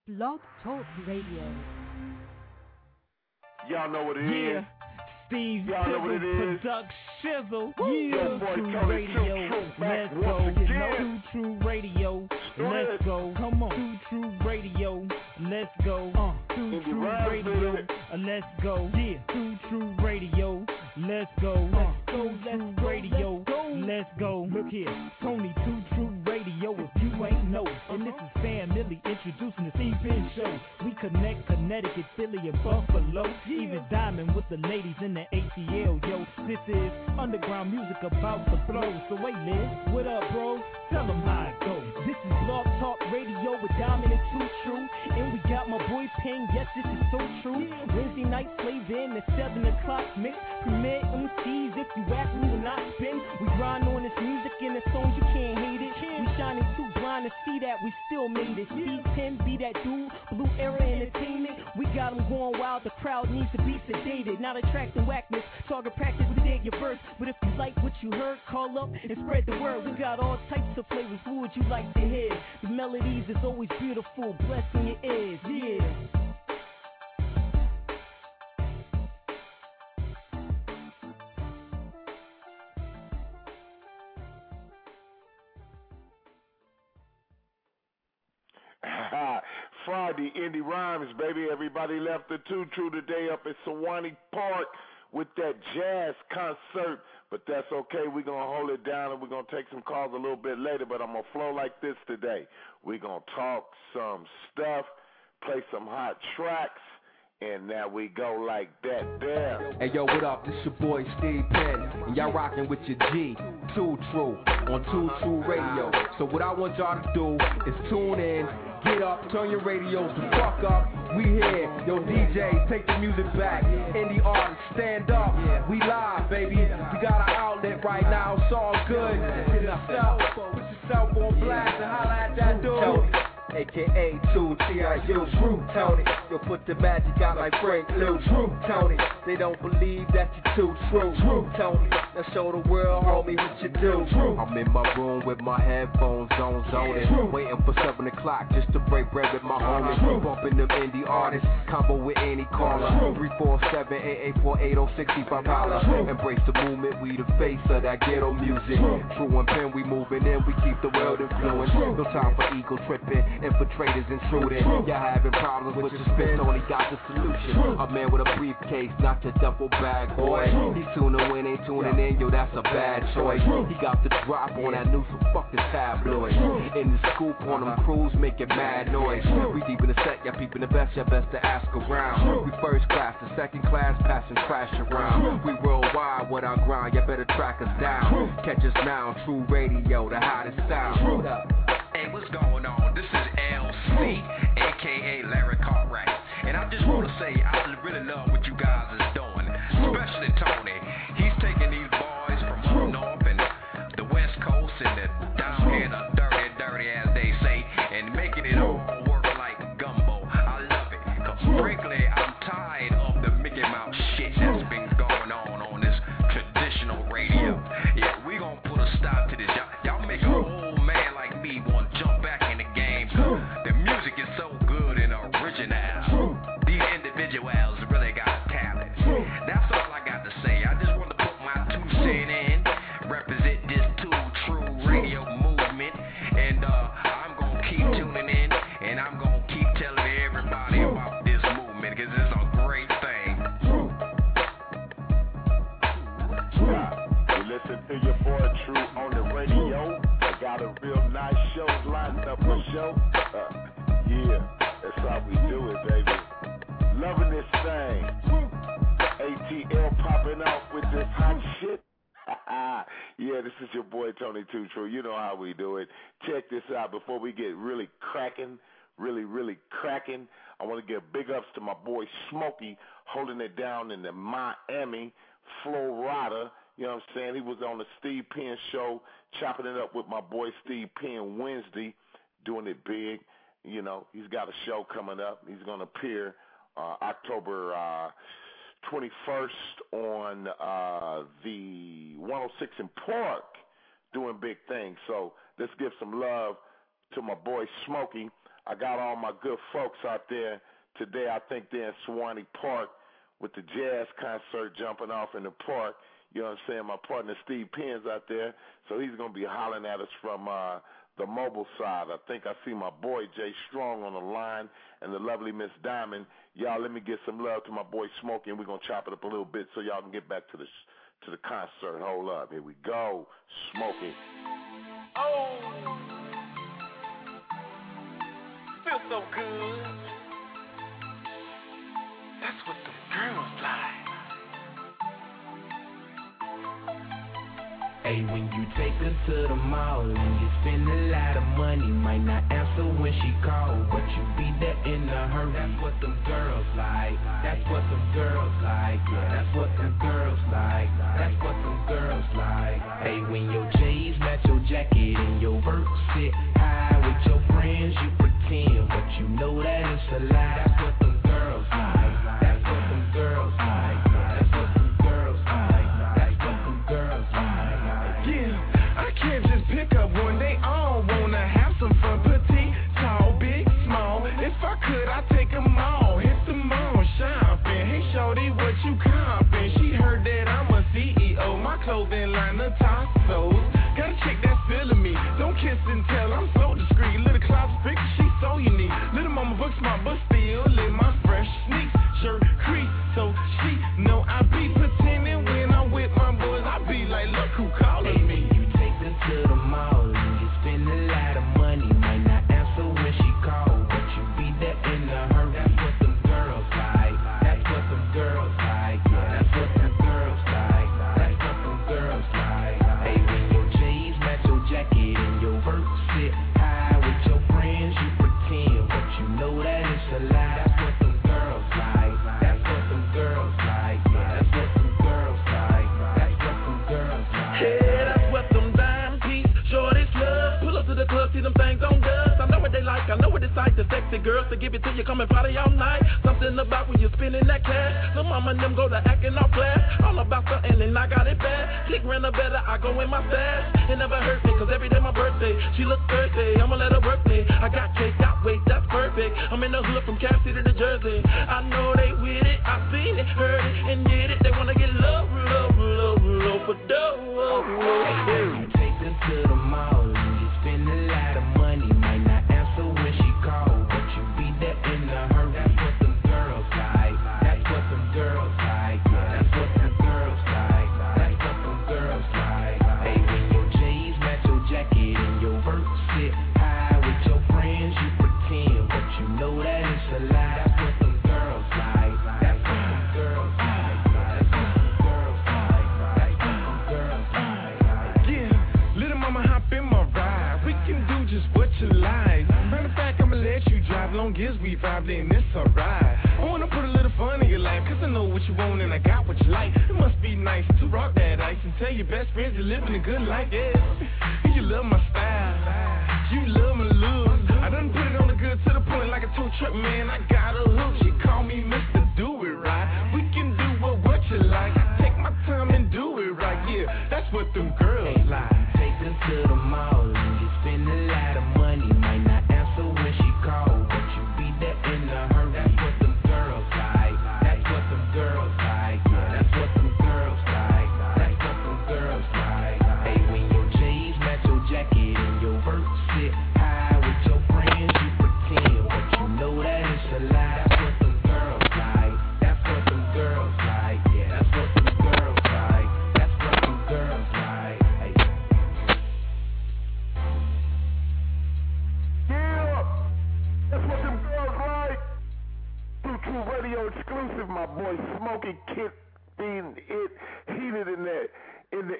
Blog Talk Radio. Y'all know what it is. Steve Y'all know what it is. Product Shizzle. Yo, boy, True Tony Radio. True Let's back go. once again. True Radio. Let's go. Come on. True Radio. Let's go. True Radio. Let's go. True Radio. Let's go. True Radio. Let's go. Look here, Tony True Radio. If you ain't know, and this is Fan Millie introducing the Steve Penn Show. We connect Connecticut, Philly, and Buffalo. Even Diamond with the ladies in the ATL. Yo, this is underground music about to blow. So wait, Liz, what up, bro? Tell them how it goes. This is Blog Talk Radio with Diamond and True. And we got my boy Penn. Yes, this is so true. Wednesday night slave in the 7 o'clock mix. Premier MCs, if you act, we will not spin. We grind on this music and the songs, you can't hate it. We shining too blind to see that we still made it. Steve Penn be that dude, Blue Era Entertainment. We got them going wild, the crowd needs to be sedated. Not attracting whackness, target practice, we dig your verse. But if you like what you heard, call up and spread the word. We got all types of flavors, who would you like to hear? The melodies is always beautiful, blessing your ears, yeah. Friday, Indie Rhymes, baby. Everybody left the Too True today up at Sewanee Park with that jazz concert. But that's okay. We're going to hold it down, and we're going to take some calls a little bit later. But I'm going to flow like this today. We're going to talk some stuff, play some hot tracks, and now we go like that there. Hey, yo, what up? This your boy Steve Penn, and y'all rocking with your G, Too True, on Too True Radio. So what I want y'all to do is tune in, get up, turn your radios the fuck up. We here, yo DJ, take the music back. Indie artists, stand up. We live, baby. We got our outlet right now, it's all good. Put yourself on blast and holla at that dude. AKA 2 TIU, True Tony. You'll put the magic out like Frank Lou, True Tony. They don't believe that you're too true, True Tony. Now show the world, homie, what you do. True. I'm in my room with my headphones on, zoning. Waiting for 7 o'clock just to break bread with my homies. Bumping them indie artists, combo with any caller. 347-884-8065 holla. Embrace the movement, we the face of that ghetto music. True and Penn, we moving in, we keep the world influenced. No time for ego tripping. Infiltrators intruding. Y'all having problems with your spin, only got the solution. A man with a briefcase, not your duffel bag, boy. He's tuning in, ain't tuning in, yo, that's a bad choice. He got the drop on that news, so fuck this tabloid. In the scoop on them crews, making mad noise. We deep in the set, y'all peeping the best, y'all best to ask around. We first class, the second class, passing trash around. We worldwide with our grind, y'all better track us down. Catch us now, True Radio, the hottest sound. Hey, what's going on? This is LC, aka Larry Cartwright. And I just want to say, I really love what you guys is doing. Especially Tony. He's taking these boys from up north and the west coast and down here in the dirty as they say, and making it all work like gumbo. I love it. Cause frankly, I'm tired of the Mickey Mouse shit that's been going on this traditional radio. Yeah, we gonna put a stop to this. Y'all make an old man like me want to jump back in the game. The music is so good and original. These individuals really got talent. That's all I got to say. I just want to put my 2 cents in, represent this True Radio movement, and I'm gonna keep tuning in, and I'm gonna keep telling everybody about this movement because it's a great thing. You listen to your boy True on the radio. I got a real nice show lined up for show. Yeah, that's how we do it, baby. Loving this thing. ATL popping off with this hot shit. Yeah, this is your boy Tony Too True. You know how we do it. Check this out before we get really cracking, really cracking. I want to give big ups to my boy Smokey holding it down in the Miami, Florida. You know what I'm saying? He was on the Steve Penn Show, chopping it up with my boy Steve Penn Wednesday, doing it big. You know, he's got a show coming up. He's going to appear October 21st on the 106 in Park, doing big things. So let's give some love to my boy Smokey. I got all my good folks out there today. I think they're in Sewanee Park with the jazz concert jumping off in the park. You know what I'm saying? My partner Steve Penn's out there, so he's going to be hollering at us from the mobile side. I think I see my boy Jay Strong on the line and the lovely Miss Diamond. Y'all, let me give some love to my boy Smokey, and we're going to chop it up a little bit so y'all can get back to the concert. Hold up. Here we go. Smokey. Oh, feels so good. That's what the girls like. Hey, when you take her to the mall and you spend a lot of money, might not answer when she calls, but you be there in a hurry. That's what them girls like. That's what them girls like. Yeah, that's what them girls like. That's what them girls like. Hey, when your J's match your jacket and your vert sit high with your friends, you pretend, but you know that it's a lie. That's what them girls like. That's what them girls like. That's what them girls like. That's what them girls like. Yeah, I can't just pick up one. They all wanna have some fun. Petite, tall, big, small. If I could, I'd take them all. Hit the mall shopping. Hey, shorty, what you comping? She heard that I'm a CEO. My clothing line, the Tassos. Got a chick that's feeling me. Don't kiss and tell, I'm so discreet. Little closet picture, she's so unique. Little mama book smart, but still in my fresh sneaks. Shirt crease, so she know I be pretending when I'm with my boys. I be like, look who calling me. You take her to the mall and you spend a lot of money. Might not answer when she calls, but you be there in a hurry. That's what them girls like. That's what them girls like. Yeah, that's what them girls like. That's what them girls like. Hey, when your J's match your jacket and your vert sit high with your friends, you pretend, but you know that it's a lie. That's what them girls like. That's what them girls like. Yeah, that's what them girls like. That's what them girls like. Yeah, that's what them dime piece shorties love. Pull up to the club, see them things on dubs. I know what they like, I know what it's like. The sexy girls to give it to you, come and party all night. Something about when you're spending that cash. The mama and them go to acting all class. All about something and I got it bad. Click random better, I go in my stash. It never hurt me, cause every day my birthday. She look Thursday, I'ma let her work me. I got cake, got weight, that's perfect. I'm in the hood from Cap City to Jersey. I know they with it, I seen it, heard it, and did it. They wanna get love for dough. You take her to the mall and you spend a lot of money. Might not answer when she calls, but you be there in a hurry. That's what them girls like. That's what them girls like. Yeah, that's what them girls like. That's what them girls like. Hey, when your J's match your jacket and your vert sit high with your friends, you pretend, but you know that it's a lie. That's what them girls like. That's what them girls like. That's what them girls like. That's what them girls like. Yeah, little mama hop in my ride. We can do just what you like. Matter of fact, I'ma let you drive. Long as we vibe, then it's alright. I wanna put a little fun in your life, cause I know what you want and I got what you like. It must be nice to rock that ice and tell your best friends you're living a good life, yeah. And you love my style, you love my look. I done put it on the good to the point like a tow truck, man. I got a hook. She call me Mr. Do It Right. We can do what you like. I take my time and do it right, yeah. That's what them girls like. Take her to the mall and you spend a lot of money. Might not answer when she calls, but you be there in a hurry. That's what them girls like. That's what them girls like. Yeah, that's what them girls like. That's what them girls like. Hey, when your J's match your jacket and your vert sit high with your friends, you pretend, but you know that it's a lie. That's what them girls like. That's what them girls like. Yeah, that's what them girls like. That's what them girls like. Hey. Yeah, that's what them girls like. True Radio exclusive, my boy Smokey Kid being it heated in the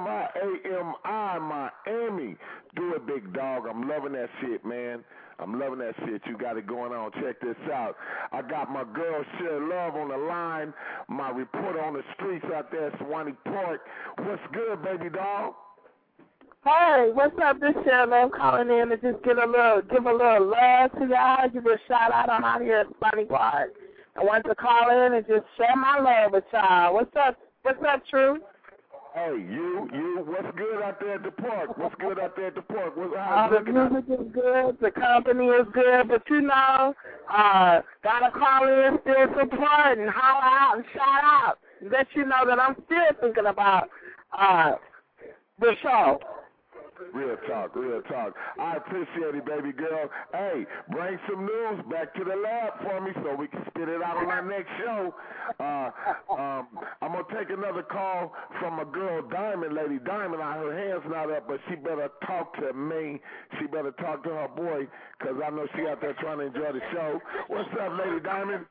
MIAMI Miami. Do it, big dog. I'm loving that shit, man. I'm loving that shit. You got it going on. Check this out. I got my girl Share Love on the line. My reporter on the streets out there, Sewanee Park. What's good, baby dog? Hey, what's up? This Shirley. I'm calling in to just give a little love to y'all. Give a shout out on out here at Sewanee Park. I want to call in and just share my love with y'all. What's up? What's up, True? Hey, you, what's good out there at the park? What's good out there at the park? The music is good, the company is good, but you know, gotta call in, still support, and holler out and shout out. Let you know that I'm still thinking about the show. Real talk, real talk. I appreciate it, baby girl. Hey, bring some news back to the lab for me so we can spit it out on our next show. I'm going to take another call from my girl Diamond, Lady Diamond. Her hand's not up, but she better talk to me. She better talk to her boy because I know she out there trying to enjoy the show. What's up, Lady Diamond?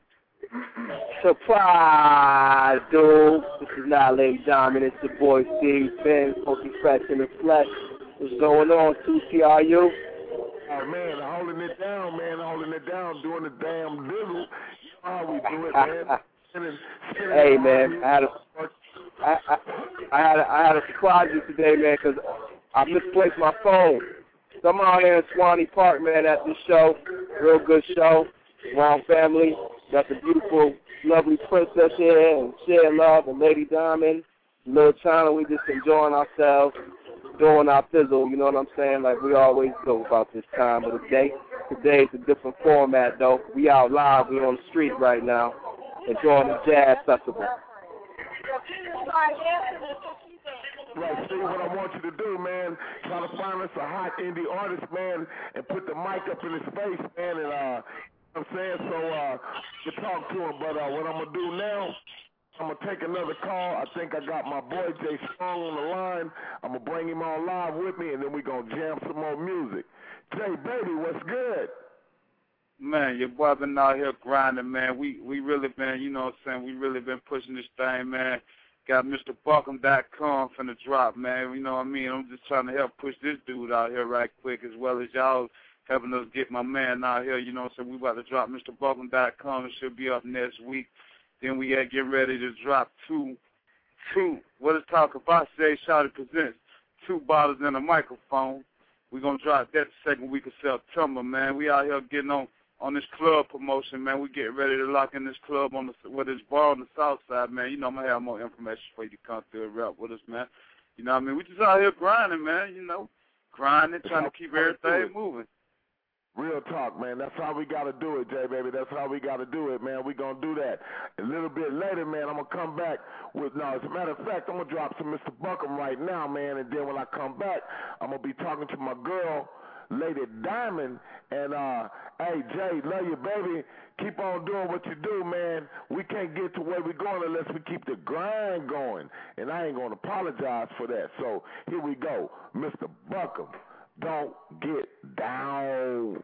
Surprise, dude. This is not Lady Diamond. It's your boy Steve Finn, Funky Fresh in the Flesh. What's going on, TCRU? Oh, man, holding it down, doing the damn dizzle. You know how we do it, man. Hey, man, I had to surprise you today, man, because I misplaced my phone. So I'm out here in Swanee Park, man, at this show. Real good show. Wrong family. Got the beautiful, lovely princess here, and Share Love, and Lady Diamond, Little China. We just enjoying ourselves, doing our fizzle, you know what I'm saying, like we always do about this time of the day. Today is a different format, though. We out live. We on the street right now, enjoying the jazz festival. Right, see what I want you to do, man. Try to find us a hot indie artist, man, and put the mic up in his face, man, and, you know what I'm saying, so you talk to him. But what I'm going to do now, I'm going to take another call. I think I got my boy Jay Strong on the line. I'm going to bring him on live with me, and then we're going to jam some more music. Jay, baby, what's good? Man, your boy been out here grinding, man. We really been, you know what I'm saying, we really been pushing this thing, man. Got Mr. Buckham.com finna drop, man. You know what I mean? I'm just trying to help push this dude out here right quick, as well as y'all helping us get my man out here, you know what I'm saying? We about to drop Mr. Buckham.com. It should be up next week. Then we are getting ready to drop two. What is talk about? Say Shawty presents 2 bottles and a microphone. We're going to drop that the second week of September, man. We out here getting on this club promotion, man. We getting ready to lock in this club on this bar on the south side, man. You know, I'm going to have more information for you to come through and rap with us, man. You know what I mean? We just out here grinding, man, you know. Grinding, trying to keep everything moving. Real talk, man. That's how we got to do it, Jay, baby. That's how we got to do it, man. We're going to do that. A little bit later, man, I'm going to come back with, as a matter of fact, I'm going to drop some Mr. Buckham right now, man, and then when I come back, I'm going to be talking to my girl, Lady Diamond, and, hey, Jay, love you, baby. Keep on doing what you do, man. We can't get to where we're going unless we keep the grind going, and I ain't going to apologize for that. So here we go, Mr. Buckham. Don't get down.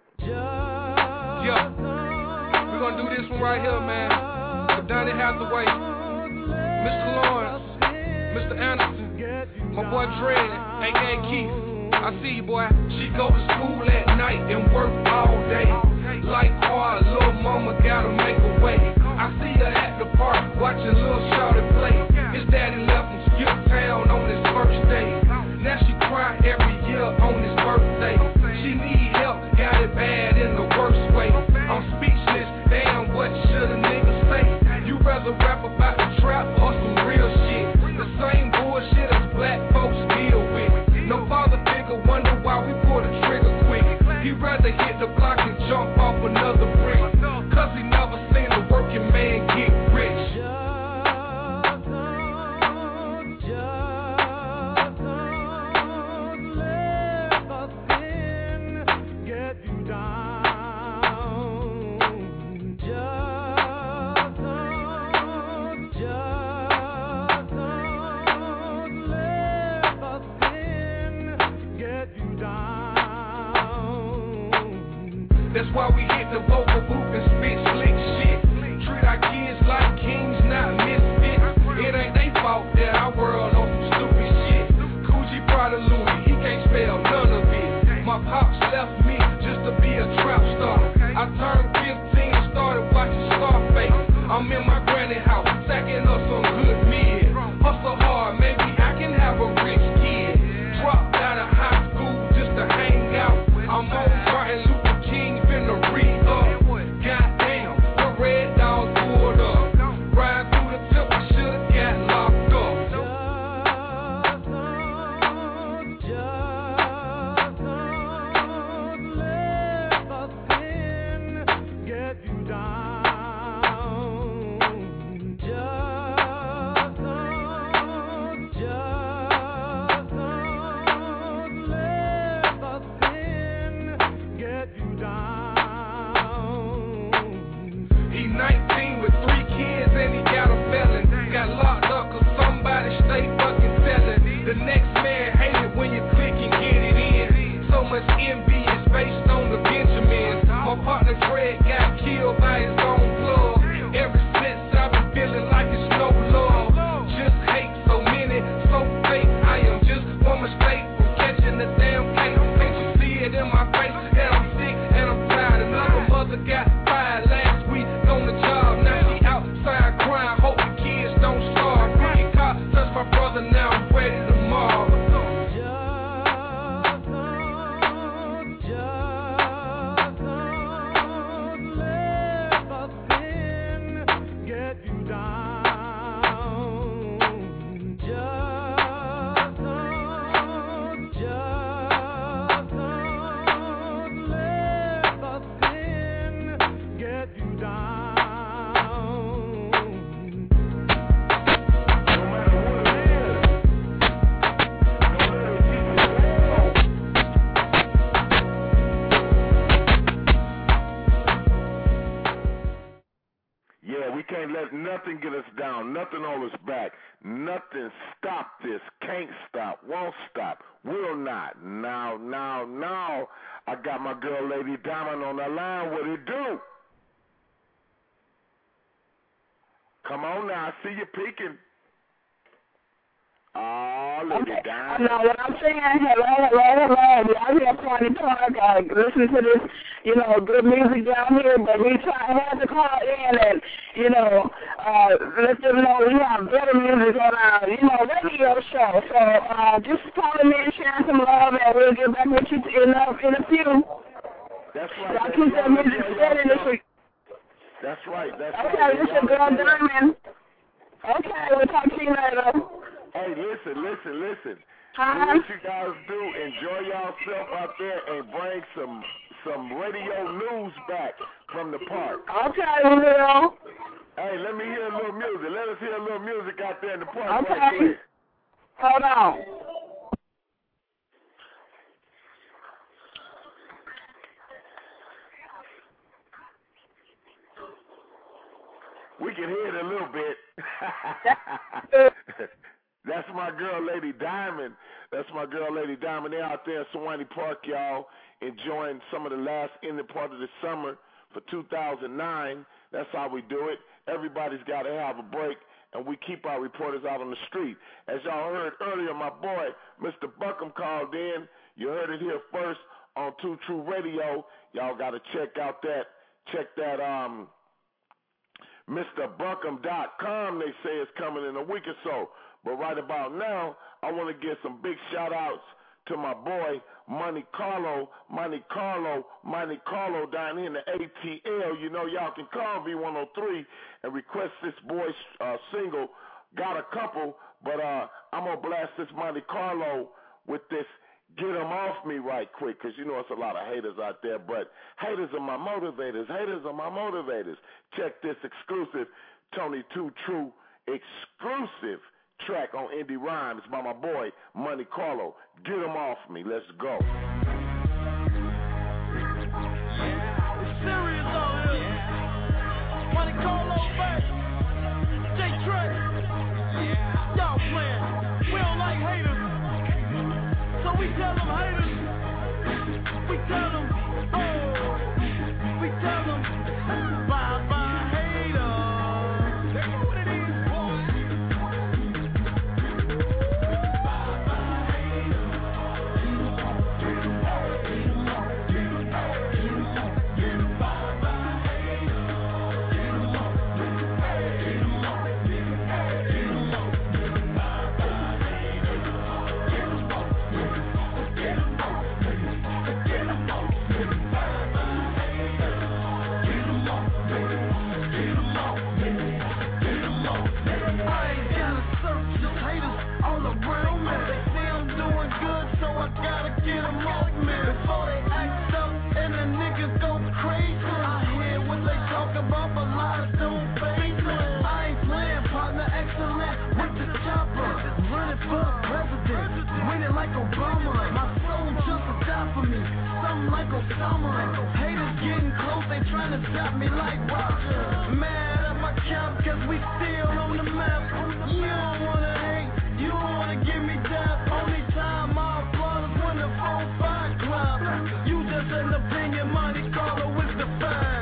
Yeah, we're going to do this one right here, man. For Donnie Hathaway, Mr. Lawrence, Mr. Anderson, my boy Dred, a.k.a. Keith. I see you, boy. She go to school at night and work all day. Like car, little mama gotta make a way. I see her at the park watching little shawty play. His daddy left him skip town on his first day. Now she cry every year on his birthday. She need help, got it bad in the worst way. I'm speechless, damn, what should a nigga say? You rather rap about the trap or some real shit? The same bullshit as black folks deal with. No father figure, wonder why we pull the trigger quick. He rather hit the block and jump off another brick. Cause he never seen a working man get rich. That's why we hit the vocal booth and spit slick shit. Treat our kids like kings, not misfits. It ain't they fault that our world on some stupid shit. Coogee, Prada, Louis, he can't spell none of it. My pops left me just to be a trap star. I turned 15 and started watching Scarface. I'm in my granny house, stacking up some good men. Hustle hard, maybe I can have a rich kid. Dropped out of high school just to hang out. I'm on Martin Luther King, finna re-up. Goddamn, let you down. Yeah, we can't let nothing get us down, nothing hold us back, nothing stop this, can't stop, won't stop, will not. Now, I got my girl Lady Diamond on the line. What it do? Come on now, I see you peeking. Oh, Lady Diamond. No, what I'm saying, hello. We out here Swanee Park, listening to this, good music down here, but we had to call in and, let them know we have better music on our, radio show. So, just call in and share some love, and we'll get back with you in a few. That's right. Y'all keep that music steady this week. That's right. Okay, this is your girl Diamond. Okay, we'll talk to you later. Hey, listen. Huh? Do what you guys do. Enjoy yourself out there and bring some radio news back from the park. Okay, we will. Hey, let me hear a little music. Let us hear a little music out there in the park. Okay. Right quick. Hold on. We can hear it a little bit. That's my girl, Lady Diamond. They're out there in Swanee Park, y'all, enjoying some of the last ending part of the summer for 2009. That's how we do it. Everybody's got to have a break, and we keep our reporters out on the street. As y'all heard earlier, my boy, Mr. Buckham, called in. You heard it here first on 2 True Radio. Y'all got to check that, MrBuckham.com, they say it's coming in a week or so. But right about now, I want to give some big shout-outs to my boy, Monte Carlo down here in the ATL. Y'all can call V103 and request this boy's single. Got a couple, but I'm going to blast this Monte Carlo with this Get 'Em Off Me right quick, because it's a lot of haters out there, but haters are my motivators. Check this exclusive Tony 2 True exclusive track on Indie Rhymes by my boy Monte Carlo. Get 'Em Off Me. Let's go. It's serious out here. Monte Carlo back. J-Track. Y'all playing. We don't like haters. So we tell them haters. We tell them, bye-bye haters. They know what it is, boys. Bye-bye haters. Haters getting close, they trying to stop me like Roger. Mad at my cap, cause we still on the map. You don't wanna hate, you don't wanna give me death. Only time I applaud is when the 4-5 clap. You just an opinion, Monte Carlo with the facts.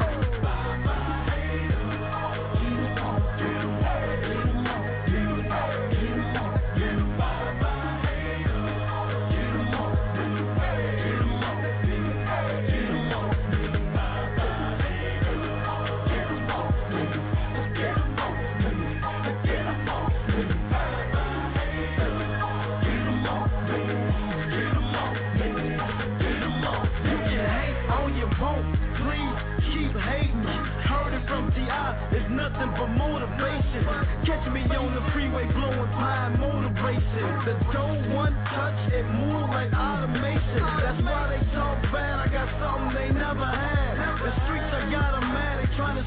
It's nothing but motivation. Catch me on the freeway blowing pie motivation. The dough one touch, it move like automation. That's why they talk bad, I got something they never had. The streets, I got them mad, they trying to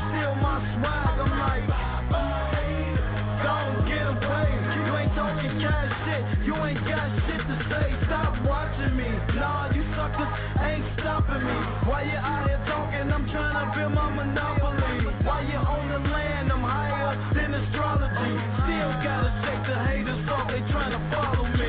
ain't got shit to say, stop watching me. Nah, you suckers ain't stopping me. While you out here talking, I'm trying to build my monopoly. While you on the land, I'm higher than astrology. Still gotta shake the haters off, they trying to follow me.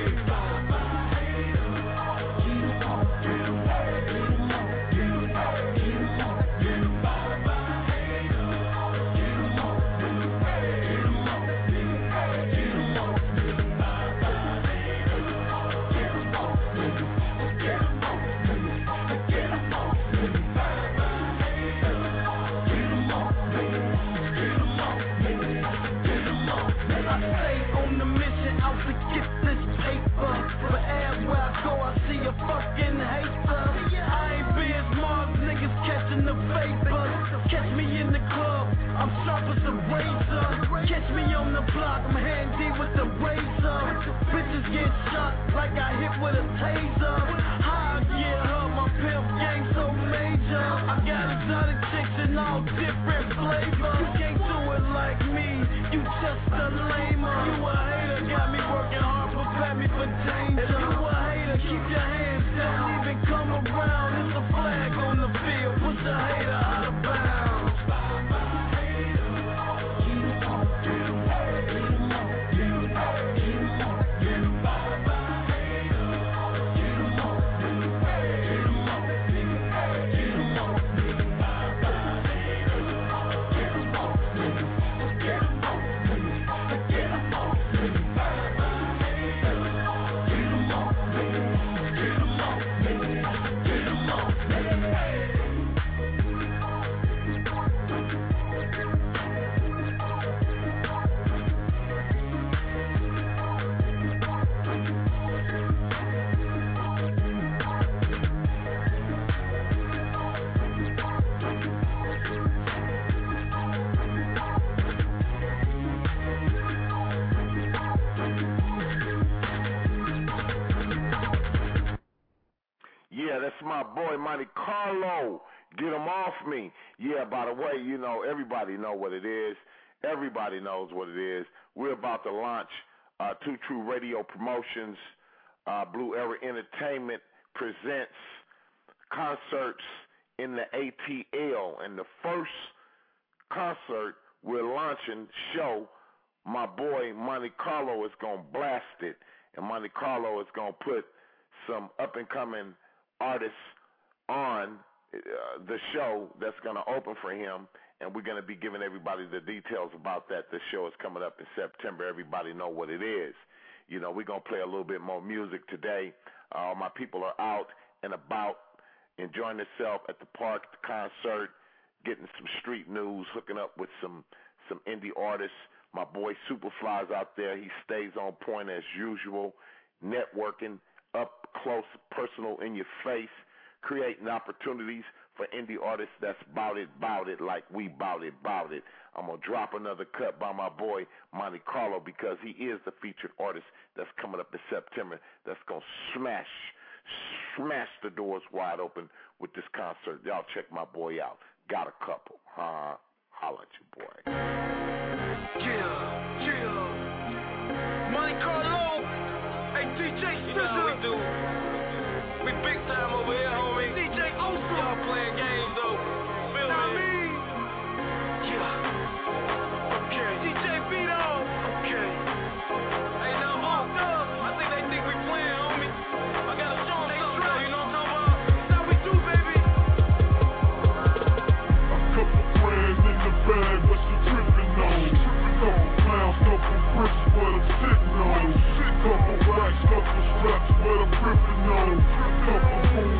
Fucking hater. I ain't Biz Marks, niggas catching the vapors. Catch me in the club, I'm sharp as a razor. Catch me on the block, I'm handy with the razor. Bitches get shot like I hit with a taser. How I get her, my pimp gang so major. I got exotic chicks in all different flavors. You can't do it like me, you just a lamer. You a hater, got me working hard, prepare me for danger. You a hater, keep your hands down, even come around. It's a flag on the field, push the hater out of bounds. Yeah, that's my boy Monte Carlo. Get him off me. Yeah, by the way, you know, everybody know what it is. Everybody knows what it is. We're about to launch Two True Radio Promotions. Blue Era Entertainment presents concerts in the ATL. And the first concert we're launching show, my boy Monte Carlo is going to blast it. And Monte Carlo is going to put some up-and-coming artists on the show that's going to open for him, and we're going to be giving everybody the details about that. The show is coming up in September. Everybody know what it is. You know, we're going to play a little bit more music today. My people are out and about, enjoying themselves at the park, the concert, getting some street news, hooking up with some indie artists. My boy Superfly's out there. He stays on point as usual, networking, up close, personal, in your face, creating opportunities for indie artists that's bout it, like we bout it. I'm going to drop another cut by my boy Monte Carlo because he is the featured artist that's coming up in September that's going to smash the doors wide open with this concert. Y'all check my boy out. Got a couple. Holla at your boy. Chill. Monte Carlo. Hey, DJ Scissor. You know how we do. We big time over here, homie. DJ Oso. Y'all playing games, though. Feel me? Yeah. Okay. DJ Vito. Okay. Hey, now, Oso. I think they think we playing, homie. I got to show them something, though. You know what I'm talking about? That's how we do, baby. A couple friends in the bag, what you tripping on? Couple clowns, couple bricks, what I'm sitting on. Couple racks, couple straps, what I'm gripping on. Couple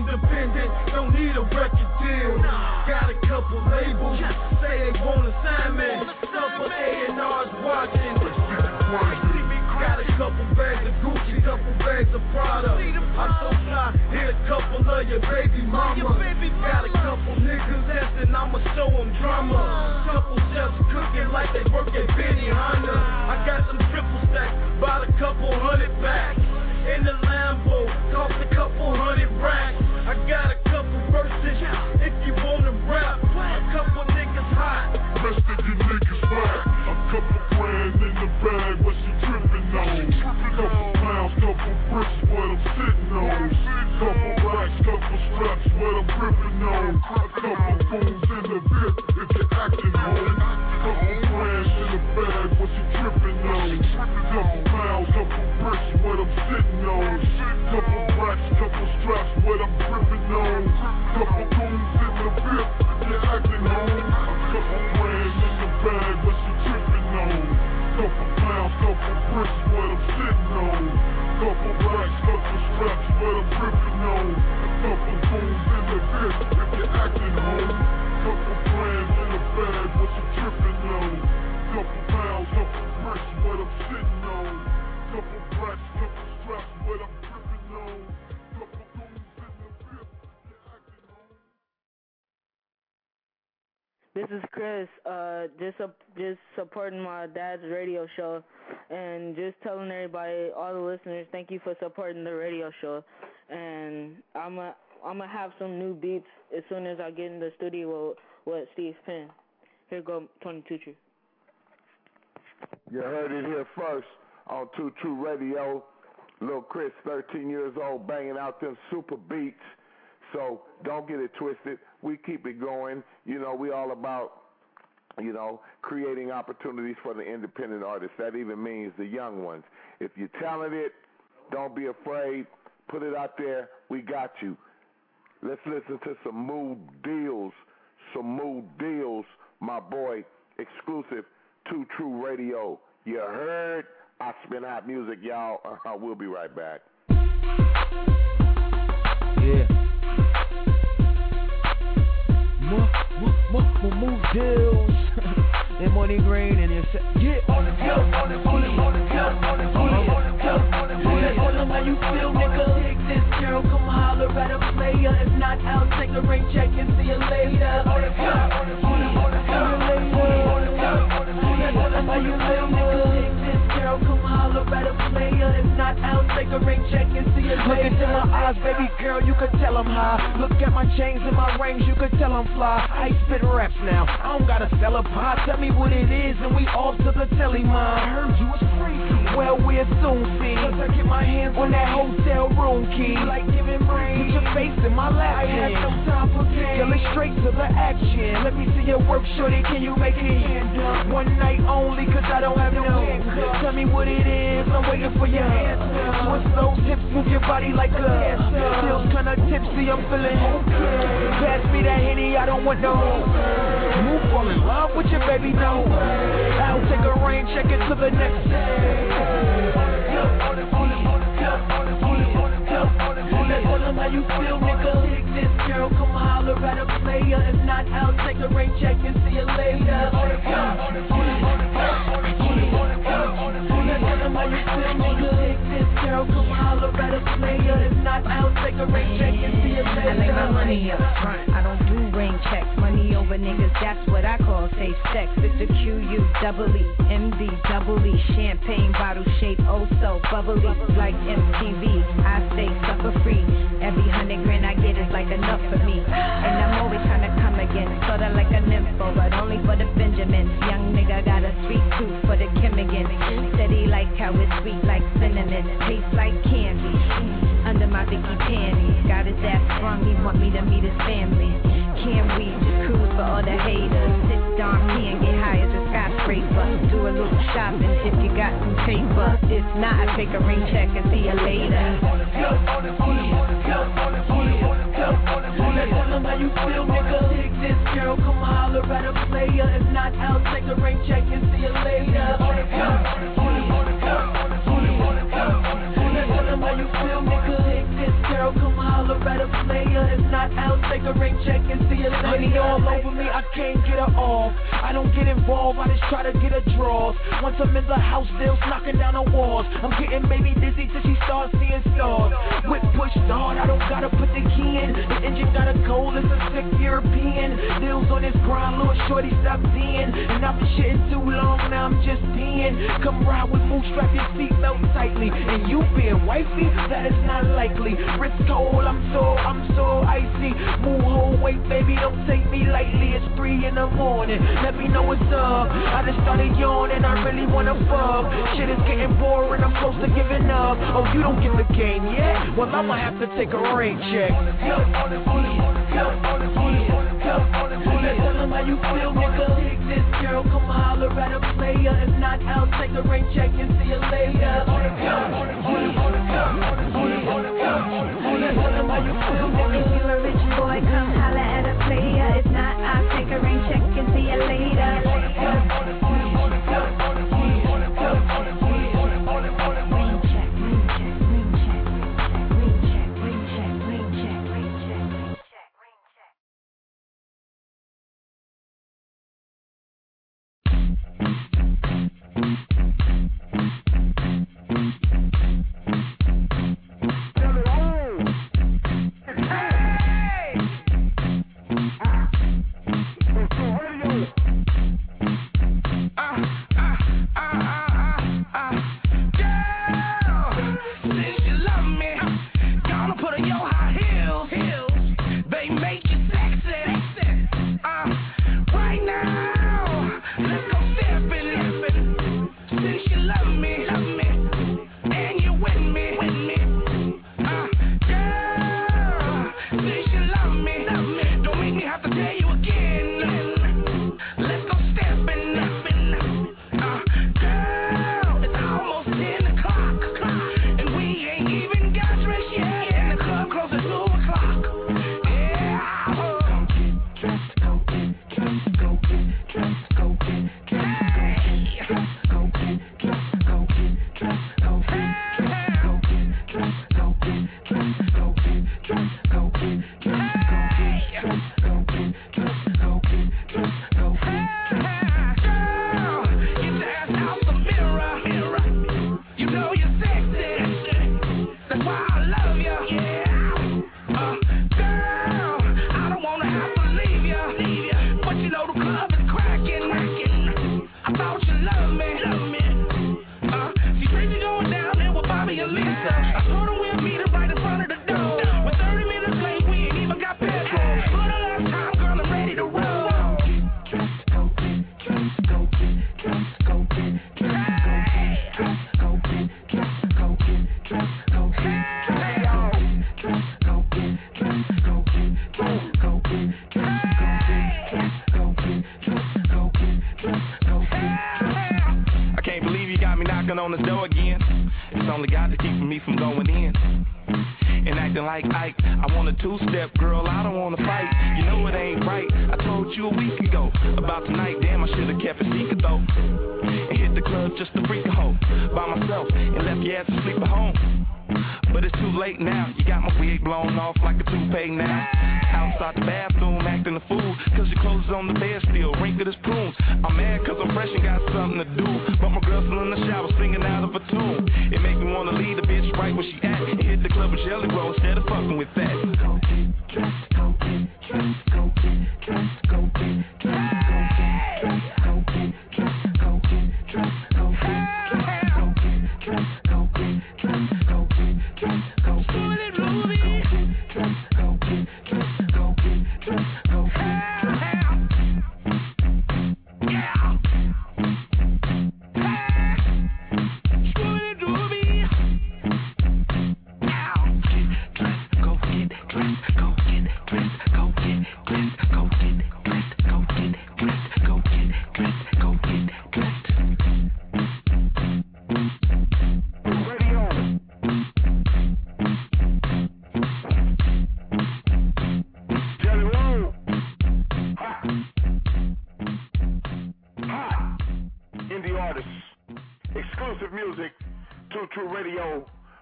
independent, don't need a record deal. Got a couple labels, say they wanna sign me. Couple A&Rs watching. Got a couple bags of Gucci, couple bags of Prada. I'm so fly, hit a couple of your baby mama. Got a couple niggas asking, I'ma show them drama. Couple chefs cooking like they work at Benny Hunter. I got some triple stacks, bought a couple hundred back. In the Lambo, cost a couple hundred racks. I got a couple verses, if you wanna rap. A couple niggas hot. Rest of you niggas hot. A couple grand in the bag, what you trippin' on? Couple pounds, couple bricks, what I'm sitting on. Couple racks, couple straps, what I'm gripping on. Couple fools in the VIP, if you're acting home. Couple grands in the bag, what you trippin' on? Couple pounds, couple bricks, what I'm sitting on. Couple racks, couple straps, what I'm gripping on. Couple fools in the VIP, if you're acting home. Couple grands in the bag, what you trippin' on? Couple pounds, couple bricks, what I'm sitting on. Couple racks, couple straps, what I'm gripping on. Couple fools in the VIP, if you're acting home. Couple grands in the bag, what you trippin' on? Couple pounds, couple bricks, what I'm sitting on. Couple racks, couple straps, what I'm gripping on. Couple fools in the VIP, if you're acting home. This is Chris, just supporting my dad's radio show, and just telling everybody, all the listeners, thank you for supporting the radio show. And I'm gonna have some new beats as soon as I get in the studio with Steve Penn. Here go Tony Tucci. You heard it here first on 2 True Radio. Lil Chris, 13 years old, banging out them super beats. So don't get it twisted. We keep it going. You know, we all about, you know, creating opportunities for the independent artists. That even means the young ones. If you're talented, don't be afraid. Put it out there. We got you. Let's listen to some Mood Deals. My boy, exclusive 2 True Radio. You heard? I spin out music, y'all. We'll be right back. Yeah. Move deals. And money green and it's yeah. On the go, on the go, on the go, on the go, on the go, on the how you feel, nigga. Dig this girl, come holler at a player. If not, I'll take a ring check and see you later. On the go, on the go, on the go, on the go, on the how you feel, nigga. Dig this girl, come holler at a player. If not, I'll take a ring check and see you later. Look into my eyes, baby girl, you could tell I'm high. Look at my chains and my rings, you could tell I'm fly. I spit raps now, I don't gotta sell a pie. Tell me what it is and we off to the telly, mine. I heard you was freaky. Well, we'll soon see. Cause I get my hands on that hotel room key. Like giving brain. Put your face in my lap. I had no time for games. Girl, it's straight to the action. Let me see your work, shorty. Can you make it hand up? One night only, cause I don't have no handcuffs. Tell me what it is. I'm waiting for your answer. Twist those hips, move your body like a dancer. Feels kinda tipsy, I'm feeling okay. Pass me that Henny, I don't want no. Move, fall in love with your baby, no. I'll take a rain, check it to the next how you feel, nigga. Dig this girl, come holler at a player. If not, I'll take a rain check and see you later. How you feel, nigga. Dig this girl, come holler at a player. If not, I'll take a rain check and see you later. I lay my money up front. I don't do rain checks. Money over niggas, that's what I call safe sex. It's the QUEE, champagne bottle shape, oh so bubbly, like MTV. I stay suffer free. Every 100 grand I get is like enough for me. And I'm always trying to come again, sorta like a nympho, but only for the Benjamins. Young nigga got a sweet tooth for the Kimmigan. Steady like how it's sweet like cinnamon, tastes like candy. Under my Vicky panties, got his ass sprung, he want me to meet his family. Can we just cruise for all the haters? Sit down here and get high as a skyscraper. Do a little shopping if you got some paper. If not, I take a ring check and see you later. How you feel, nigga? Dig this girl, come holler at a player. If not, I'll take a ring check and see you later. How you feel, nigga? Dig this girl, come holler at a player. over me, I can't get her off. I don't get involved, I just try to get her draws. Once I'm in the house, Dale's knocking down the walls. I'm getting baby dizzy till she starts seeing stars. Whip push hard, I don't gotta put the key in. The engine got a cold, it's a sick European. Dale's on his grind, little shorty stop seeing. And I've been shitting too long, now I'm just peeing. Come ride with me, strap your seatbelt tightly. And you being wifey, that is not likely. Wrist cold, I'm so icy. Move whole weight, baby, don't take me lightly. It's 3 in the morning, let me know what's up. I just started yawning, I really wanna fuck. Shit is getting boring, I'm close to giving up. Oh, you don't get the game yet? Well, I'ma have to take a rain check. Tell them how you feel, nigga. Dig this girl, come holler at a player. If not, I'll take a rain check and see you later. Tell them how you feel, nigga. If you a rich boy, come holler at a player. If not, I'll take a rain check and see you later. On the door again. It's only God that's keeping me from going in and acting like Ike. I want a two-step, girl, I don't want to fight. You know it ain't right. I told you a week ago about tonight. Damn, I should have kept it secret though, and hit the club just to freak a hoe by myself and left your ass to sleep at home. But it's too late now. You got my wig blown off like a toupee now. Outside the bathroom acting a fool, cause your clothes is on the bed still, wrinkled as prunes. I'm mad cause I'm fresh and got something to do, but my girl's still in the shower singing out of a tune. It make me wanna leave the bitch right where she at and hit the club with Jelly Roll instead of fucking with that. Go get dressed, go get dressed, go get dressed, go get dressed, go get dressed, go get dressed, go get dressed, go get dressed, go get dressed, go get dressed, go get dressed, go get dressed, go get dressed, go get dressed, go get dressed.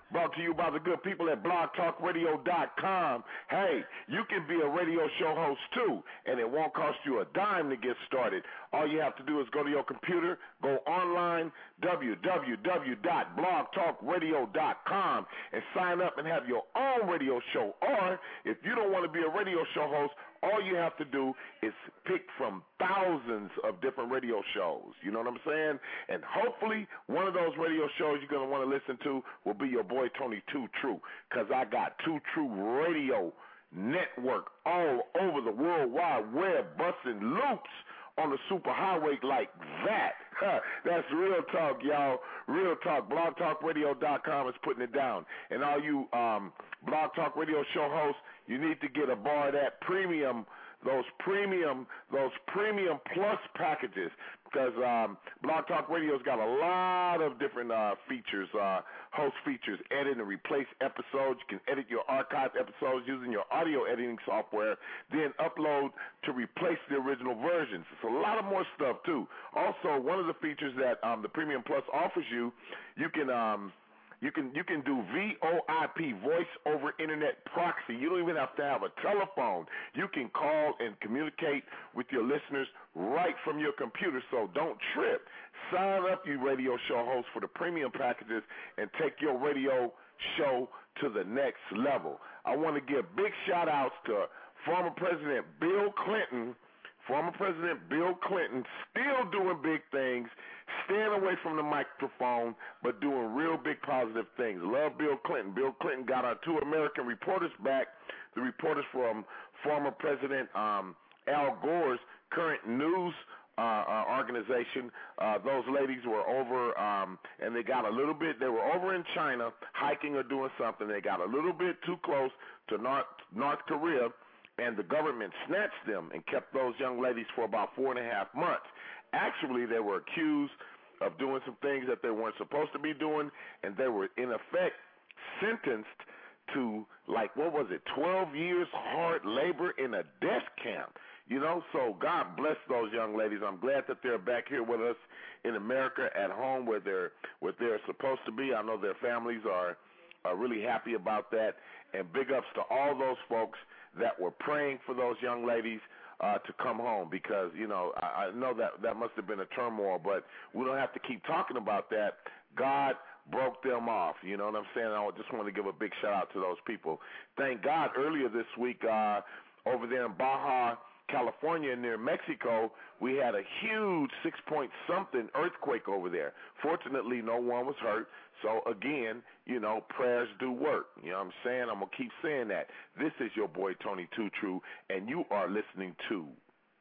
brought to you by the good people at blogtalkradio.com. Hey, you can be a radio show host too, and it won't cost you a dime to get started. All you have to do is go to your computer, go online, www.blogtalkradio.com, and sign up and have your own radio show. Or if you don't want to be a radio show host, all you have to do is pick from thousands of different radio shows. You know what I'm saying? And hopefully one of those radio shows you're going to want to listen to will be your boy Tony Too True, because I got Too True Radio Network all over the World Wide Web, busting loops on the superhighway like that. That's real talk, y'all. Real talk. BlogTalkRadio.com is putting it down. And all you Blog Talk Radio show hosts, you need to get aboard that premium, those premium plus packages, because Blog Talk Radio's got a lot of different features, host features, edit and replace episodes. You can edit your archived episodes using your audio editing software, then upload to replace the original versions. It's a lot of more stuff too. Also, one of the features that the Premium Plus offers you, you can do VoIP, voice over internet proxy. You don't even have to have a telephone. You can call and communicate with your listeners right from your computer, so don't trip. Sign up, you radio show hosts, for the premium packages and take your radio show to the next level. I want to give big shout-outs to former President Bill Clinton. Former President Bill Clinton, still doing big things, staying away from the microphone, but doing real big positive things. Love Bill Clinton. Bill Clinton got our 2 American reporters back, the reporters from former President Al Gore's current news organization. Those ladies were over, and they got a little bit, they were over in China hiking or doing something. They got a little bit too close to North Korea, and the government snatched them and kept those young ladies for about 4.5 months. Actually, they were accused of doing some things that they weren't supposed to be doing, and they were, in effect, sentenced to, 12 years hard labor in a death camp. You know, so God bless those young ladies. I'm glad that they're back here with us in America at home where they're supposed to be. I know their families are really happy about that, and big ups to all those folks that were praying for those young ladies to come home, because, you know, I know that must have been a turmoil, but we don't have to keep talking about that. God broke them off, you know what I'm saying? I just want to give a big shout-out to those people. Thank God earlier this week over there in Baja, California, near Mexico, we had a huge 6-point-something earthquake over there. Fortunately, no one was hurt. So, again, you know, prayers do work. You know what I'm saying? I'm going to keep saying that. This is your boy, Tony Too True, and you are listening to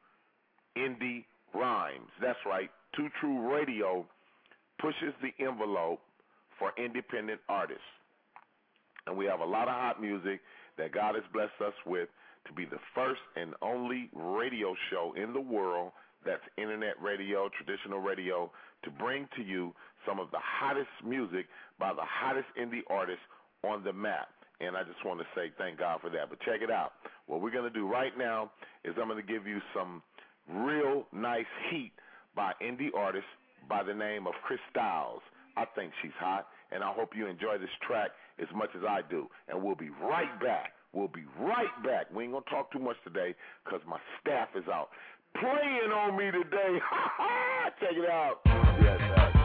Indie Rhymes. That's right. Too True Radio pushes the envelope for independent artists. And we have a lot of hot music that God has blessed us with to be the first and only radio show in the world that's internet radio, traditional radio, to bring to you some of the hottest music by the hottest indie artists on the map. And I just want to say thank God for that. But check it out. What we're going to do right now is I'm going to give you some real nice heat by indie artists by the name of Chris Styles. I think she's hot, and I hope you enjoy this track as much as I do. And we'll be right back. We'll be right back. We ain't going to talk too much today because my staff is out playing on me today. Check it out. Yes,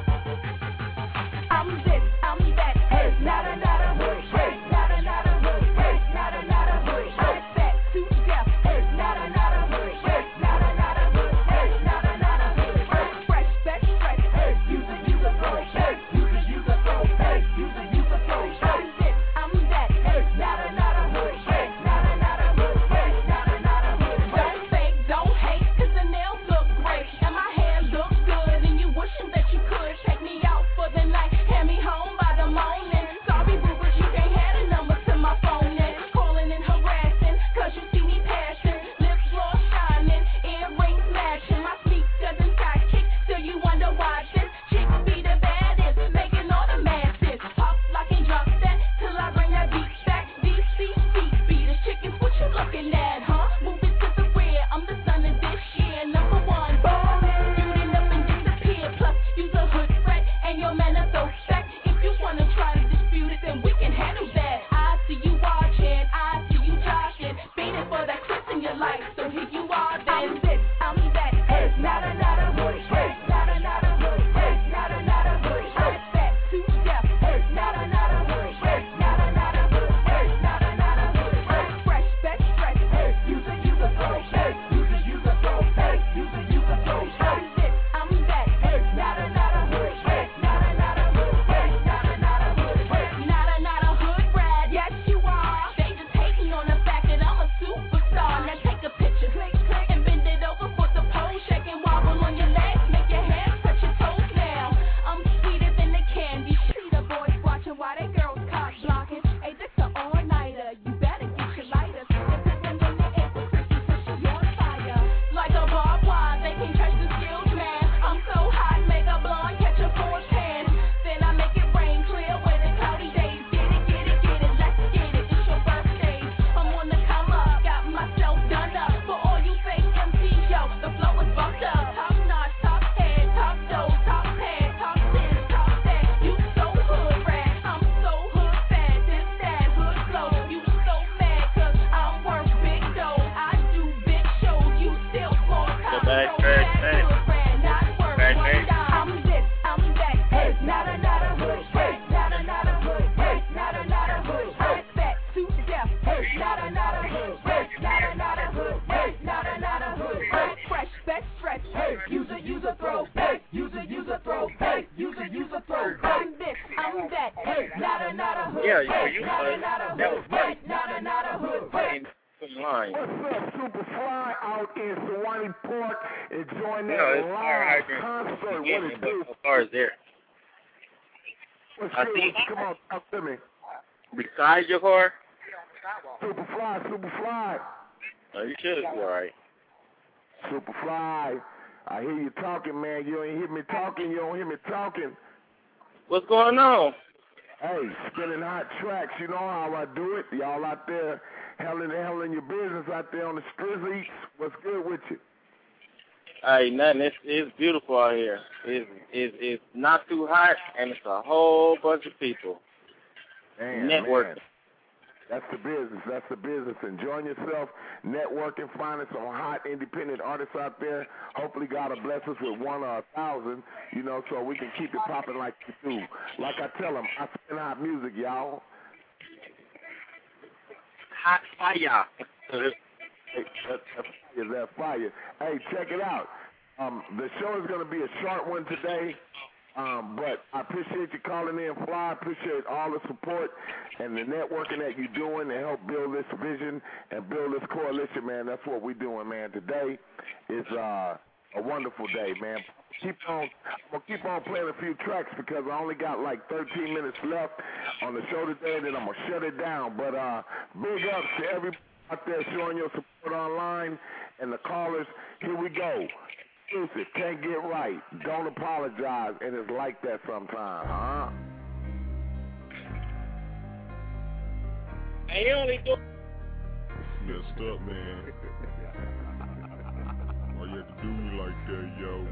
I'm this, I'm that. Hey, nada, nada, bush. Hey, nada, nada, bush. Hey, nada, nada, bush. I'm fat to death. Hey, nada, nada, bush. Hey, nada, nada, bush. Hey, nada, nada, bush. Fresh, fresh, fresh. Hey, use a throw. Hey, use a throw. Hey, use a throw. I'm this, I'm that. Hey, nada, nada, bush. Hey, nada, nada, bush. Hey, nada, nada, bush. Don't fake, don't hate, 'cause the nails look great and my hair looks good, and you wishing that you could take me out for the night, hand me home by the morning. Sorry, boo. a throwback. Use a throwback. I'm this, I'm that. Hey, not a hood. Yeah, hey, you not a hood. Hey, not a hood. Hey. What's up, Superfly out in Sewanee Park enjoying that live concert? What it do? As far as there. What's good? Come on, talk to me. Besides your car? Superfly. Oh, you should be alright. Superfly, I hear you talking, man. You ain't hear me talking. You don't hear me talking. What's going on? Hey, spinning hot tracks. You know how I do it. Y'all out there handling your business out there on the streets. What's good with you? Hey, nothing. It's beautiful out here. It's not too hot, and it's a whole bunch of people. Networking. Man. That's the business. Enjoying yourself, networking, finding some hot independent artists out there. Hopefully God will bless us with 1 or 1,000, so we can keep it popping like you do. Like I tell them, I spin hot music, y'all. Hot fire. Is that fire? Hey, check it out. The show is going to be a short one today. But I appreciate you calling in, Fly. I appreciate all the support and the networking that you're doing to help build this vision and build this coalition, man. That's what we're doing, man. Today is a wonderful day, man. I'm gonna keep on playing a few tracks because I only got like 13 minutes left on the show today, and then I'm gonna shut it down. But big ups to everybody out there showing your support online and the callers. Here we go. Exclusive, can't get right, don't apologize, and it's like that sometimes, huh? And you only do messed up, man. Why you have to do me like that, yo?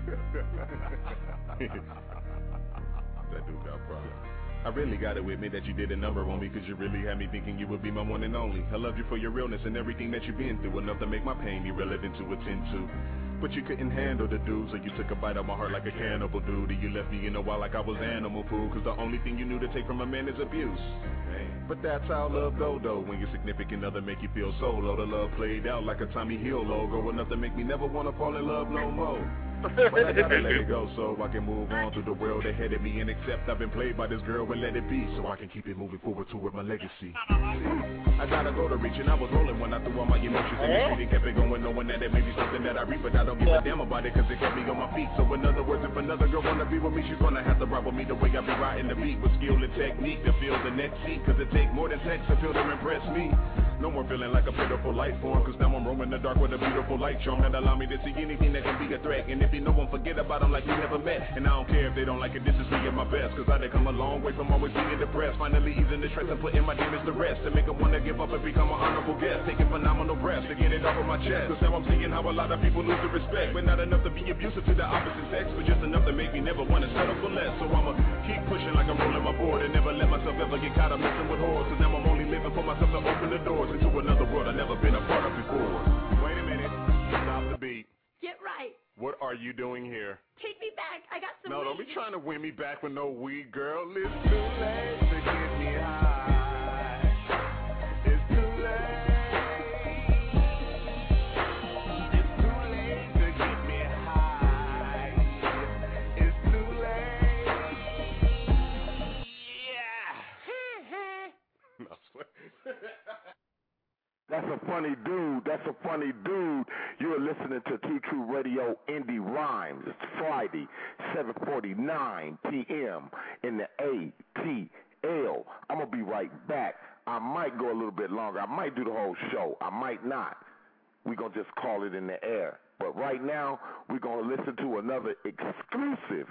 That dude got problems. I really got it with me that you did a number on me, cause you really had me thinking you would be my one and only. I love you for your realness and everything that you've been through, enough to make my pain irrelevant to attend to. But you couldn't handle the dude, so you took a bite of my heart like a cannibal dude. And you left me in a while like I was animal food, cause the only thing you knew to take from a man is abuse. But that's how love go though, when your significant other make you feel so low. The love played out like a Tommy Hill logo, enough to make me never wanna fall in love no more. But I gotta let it go so I can move on through the world ahead of me and accept I've been played by this girl and let it be, so I can keep it moving forward toward my legacy. I gotta go to reach and I was rolling when I threw all my emotions in the street and kept it going, knowing that it may be something that I reap, but I don't give a damn about it cause it kept me on my feet. So in other words, if another girl wanna be with me, she's gonna have to ride with me the way I be riding the beat, with skill and technique to feel the next seat, cause it take more than sex to feel to impress me. No more feeling like a pitiful life form, cause now I'm roaming the dark with a beautiful light charm that allow me to see anything that can be a threat. And if you know them, forget about them like you never met. And I don't care if they don't like it, this is me at my best, cause I done come a long way from always being depressed. Finally easing the stress and putting my demons to rest, to make them wanna give up and become an honorable guest, taking phenomenal breaths to get it off of my chest. Cause now I'm seeing how a lot of people lose the respect, but not enough to be abusive to the opposite sex, but just enough to make me never wanna settle for less. So I'ma keep pushing like I'm rolling my board and never let myself ever get caught up messing with whores. Cause now I'm only living for myself to open the doors into another world I've never been a part of before. Wait a minute, stop the beat. Get right. What are you doing here? Take me back. I got some No, weed. don't be trying to win me back with no weed, girl. It's too late to get me high. It's too late. It's too late to get me high. It's too late. Yeah. No, swear. That's a funny dude. You're listening to Two True Radio Indie Rhymes. It's Friday, 7:49 p.m. in the ATL. I'm going to be right back. I might go a little bit longer. I might do the whole show. I might not. We're going to just call it in the air. But right now, we're going to listen to another exclusive,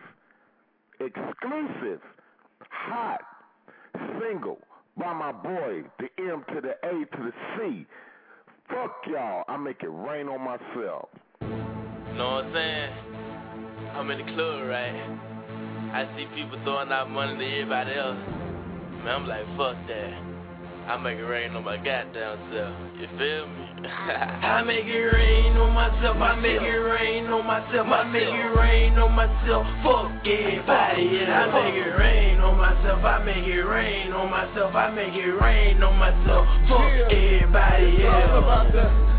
hot single by my boy, the M to the A to the C. Fuck y'all, I make it rain on myself. Know what I'm saying? I'm in the club, right? I see people throwing out money to everybody else. Man, I'm like, fuck that. I make it rain on my goddamn self. You feel me? I make it rain on myself. I make it rain on myself. I make it rain on myself. Fuck everybody. Yeah. I make it rain on myself. I make it rain on myself. I make it rain on myself. Fuck everybody. Yeah.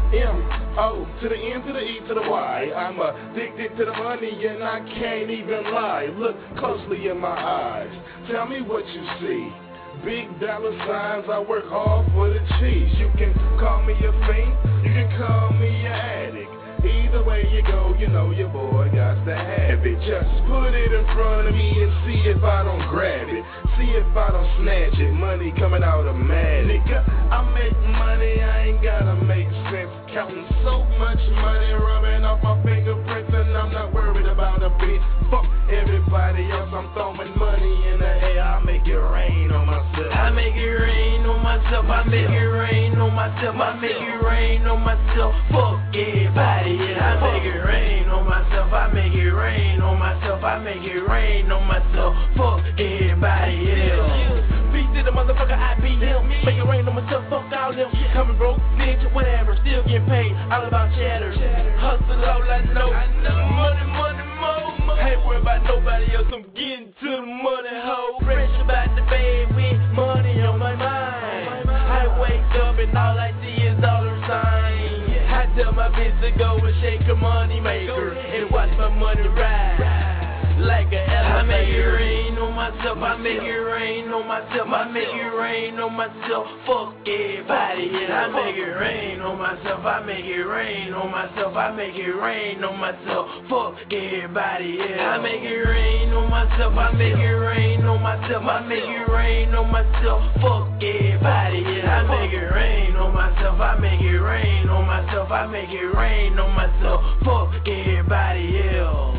M-O to the N to the E to the Y. I'm addicted to the money and I can't even lie. Look closely in my eyes. Tell me what you see. Big dollar signs, I work hard for the cheese. You can call me a fiend, you can call me an addict. Either way you go, you know your boy got to have it. Just put it in front of me and see if I don't grab it. See if I don't snatch it. Money coming out of mad. Nigga, I make money, I ain't gotta make sense. Counting so much money, rubbing off my fingerprints, and I'm not worried about a bitch. Fuck everybody else, I'm throwing money in the air. I make it rain on myself. I make it rain on myself. I make it rain on myself. I make it rain on myself. Fuck everybody. I make it rain on myself. I make it rain on myself. I make it rain on myself. Fuck everybody else. Beat to the motherfucker, I beat him. Make it rain on myself. Fuck all them. Coming broke, bitch, whatever. Still getting paid. All about cheddar. Hustle all I know. Money, money, more. Ain't worried about nobody else. I'm getting to the money hole. Fresh about the bed with money on my mind. I wake up and all I see is dollar signs. I tell my bitch to go and shake a money maker and watch my money ride like an elevator. I make it rain on myself. I make it rain on myself. I make it rain on myself. Fuck everybody. I make it rain on myself. I make it rain on myself. I make it rain on myself. Fuck everybody. I make it rain on myself. I make it rain on myself. I make it rain on myself. Fuck everybody. I make it rain on myself. I make it rain on myself. I make it rain on myself. Fuck everybody else.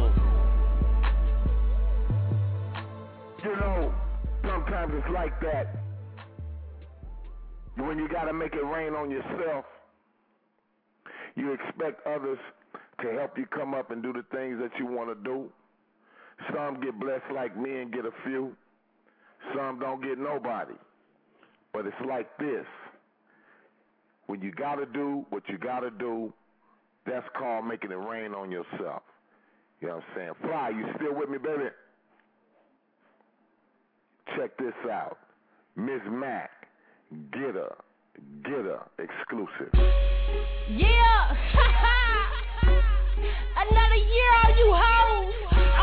You know, sometimes it's like that. When you gotta make it rain on yourself, you expect others to help you come up and do the things that you want to do. Some get blessed like me and get a few. Some don't get nobody. But it's like this. When you gotta do what you gotta do, that's called making it rain on yourself. You know what I'm saying? Fly, you still with me, baby? Check this out. Ms. Mac, get her exclusive. Yeah! Another year on you hoes.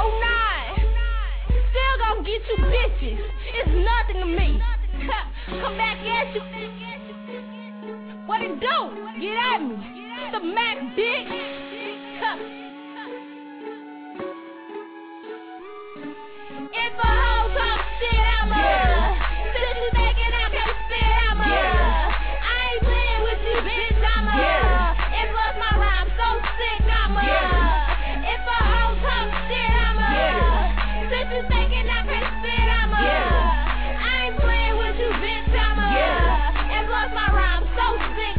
09. Still gonna get you bitches. It's nothing to me. Come back at you. What it do? Get at me. The Mac, bitch. If a hoe talk shit, since you thinking I can spit, I ain't playing with you, bitch, it was my rhyme so sick, if a hoe talk shit, since you thinking I can spit, I ain't playing with you, bitch, it was my rhyme so sick,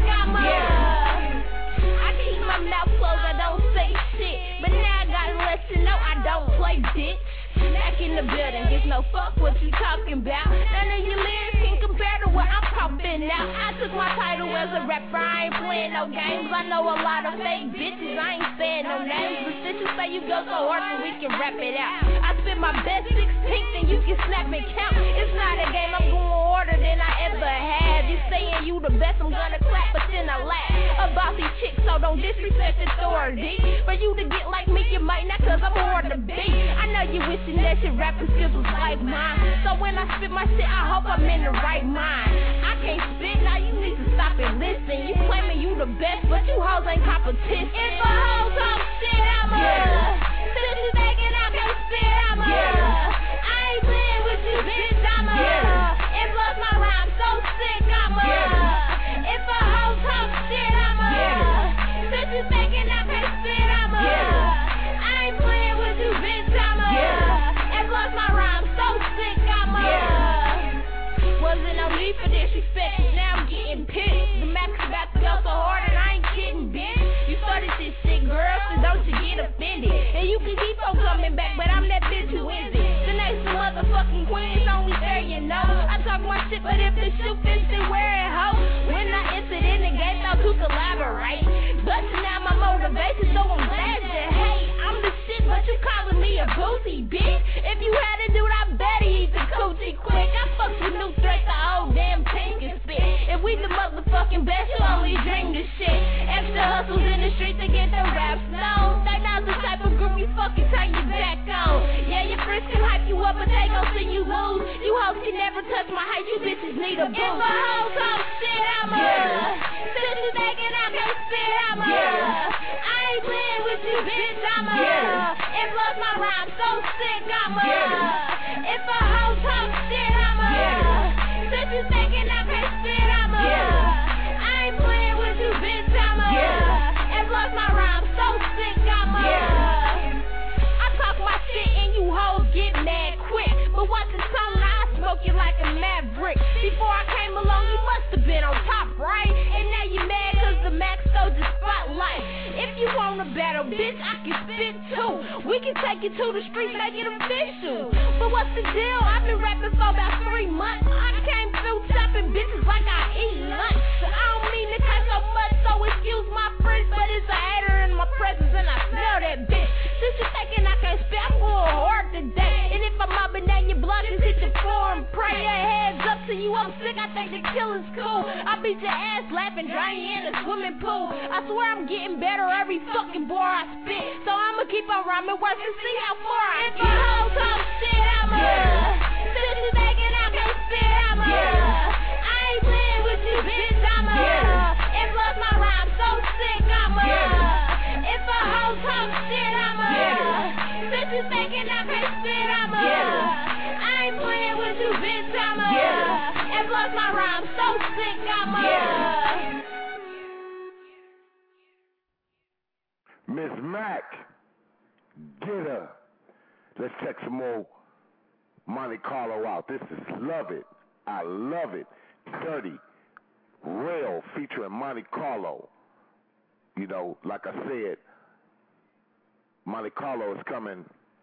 I keep my mouth closed, I don't say shit, but now I gotta let you know I don't play bitch. Back in the building, gives no fuck what you talking about. None of your lyrics can compare to what I'm popping out. I took my title as a rapper, I ain't playing no games. I know a lot of fake bitches, I ain't saying no names. But since you say you go so hard, so we can rap it out. I spit my best 16th and you can snap and count. It's not a game, I'm going harder than I ever have. You saying you the best, I'm gonna clap, but then I laugh about these chicks, so don't disrespect authority. For you to get like me, you might not, cause I'm more to be. I know you wishing that your rapping skills was like mine. So when I spit my shit, I hope I'm in the right mind. I can't spit, now you need to stop and listen. You claiming you the best, but you hoes ain't competition. If a hoe talk shit, since you thinking I can spit, I ain't playing with you, bitch, it was my rhyme so sick, if a hoe talk shit, since you thinking I can spit, I ain't playing with you, bitch, was my rhyme so sick, wasn't no need for disrespect. Now I'm getting pissed. The Mac's about to go so hard and I ain't kidding, bitch. You started this shit, girl, so don't you get offended. And you can keep on coming back, but I'm that bitch who is it. The next motherfucking queen's only fair, you know. I talk my shit, but if the shoe fits, then wear it, ho. When I entered in the game, thought to collaborate. Busting out my motivation, so I'm glad that, hey, I'm the shit, but you calling me a boozy, bitch. If you had a dude, I bet he eat the coochie quick. I fucked with new threats, the whole damn tank and spit. If we the motherfuckers fucking best, you only dream this shit. Extra hustles in the streets to get the raps known. They not the type of group you fucking turn your back on. Yeah, your friends can hype you up, but they gon' see you lose. You hoes can never touch my height, you bitches need a boost. If a hoe talk shit, I'm a since you thinking I can't spit, I'm a I ain't playing with you, bitch, I'm a and plus my rhyme so sick, I'm a if a hoe talk shit, I'm a since you thinking I can't spit, I'm a I ain't playing with you, bitch, I'm a and plus my rhyme so sick, I'm a I talk my shit and you hoes get mad quick, but watch the tone, I smoke you like a maverick. Before I came along, you must have been on top, right? And now you mad cause the Max stole the spotlight. If you want a battle, bitch, I can spit too. We can take it to the streets, make it official. But what's the deal? I've been rapping for about 3 months. I came through chopping bitches like I eat lunch. I don't mean to cut so much, so excuse my French, but it's a hater in my presence and I smell that bitch. Since you thinking I can't spit, I'm going hard today. And if I'm mobbing down your block, just hit the floor and pray. Heads up to you, I'm sick, I think the killing's cool. I beat your ass laughing, drown you in a swimming pool. I swear I'm getting better every fucking bar I spit. So I'ma keep on rhyming words and see how far I get. If a hoe talk shit, I'm a since you thinking I can't spit, I'm a I ain't playing with you, bitch, I'm a and plus my rhyme so sick, I'm a if a hoe talk shit, I'm a since you thinking I can't spit, I'm a I ain't playing with you, bitch, I'm a and plus my rhyme so sick, I'm a Miss Mac, get her. Let's check some more Monte Carlo out. This is Love It. I love it. Dirty Rail featuring Monte Carlo. You know, like I said, Monte Carlo is coming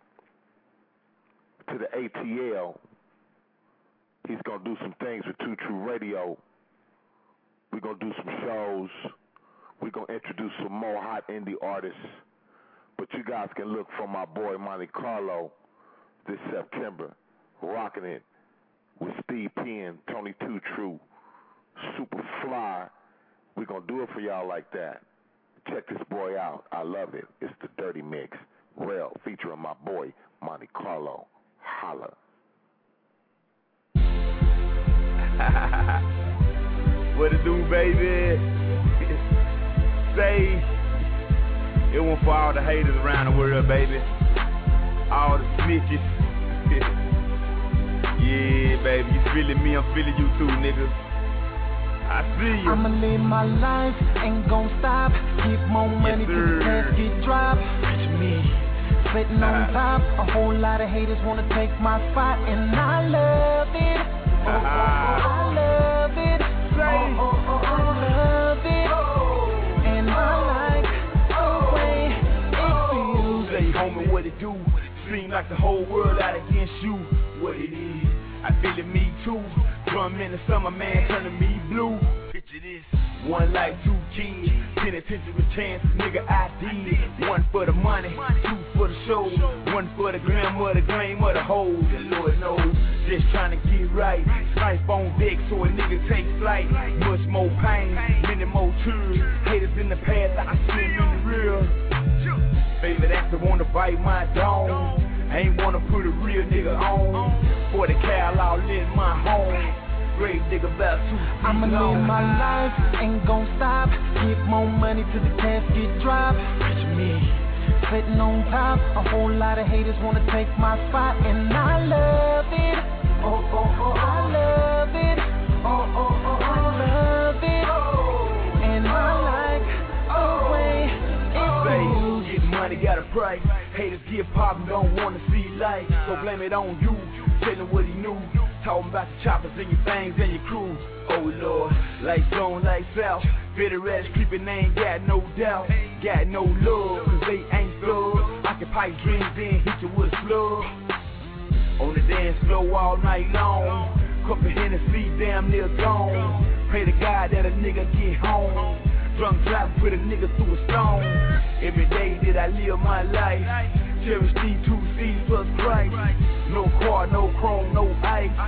to the ATL. He's going to do some things with Two True Radio. We're going to do some shows. We're going to introduce some more hot indie artists. But you guys can look for my boy Monte Carlo this September, rocking it with Steve Penn, Tony Two True, Super Fly. We're going to do it for y'all like that. Check this boy out. I love it. It's the Dirty Mix. Rail featuring my boy Monte Carlo. Holla. What it do, baby? Say it won't for all the haters around the world, baby. All the snitches. Yeah, baby, you feeling me, I'm feeling you too, nigga. I see you. I'ma live my life, ain't gon' stop. Give more money to the casket drop. Rich me, sitting on top. A whole lot of haters wanna take my spot, and I love it. I love it. I love it. And I like the way it feels. Say, homie, what it do? Seem like the whole world out against you. What it is, I feel it, me too. Drum in the summer, man, turning me blue. Picture this. One life, 2 kids, penitentiary chance, nigga I did. 1 for the money, 2 for the show, 1 for the gram or the game or the hole. The Lord knows, just trying to get right. Life on deck so a nigga take flight. Much more pain, many more tears. Haters in the past, I see them in the real. Favorite actor wanna bite my dome. Ain't wanna put a real nigga on. 40 cal all in my home. Great nigga about 2 feet I'ma live my life, ain't gon' stop. Give more money to the casket drop. Rich me, sitting on top. A whole lot of haters wanna take my spot, and I love it. Oh, oh, oh, I love it. Oh, oh, oh, I love it. And I like the way it feels. Getting money got a price. Haters get poppin', don't wanna see light. So blame it on you, tellin' what he knew. Talking about the choppers and your things and your crew. Oh Lord, lights on, lights out. Bitter ass creeping, they ain't got no doubt. Got no love, cause they ain't slugs. Occupy dreams, then hit you with a slug. On the dance floor all night long. Cup of Hennessy, damn near gone. Pray to God that a nigga get home. Drunk drive, put a nigga through a stone. Every day that I live my life. Cherish these 2 C's plus Christ. No car, no chrome, no ice.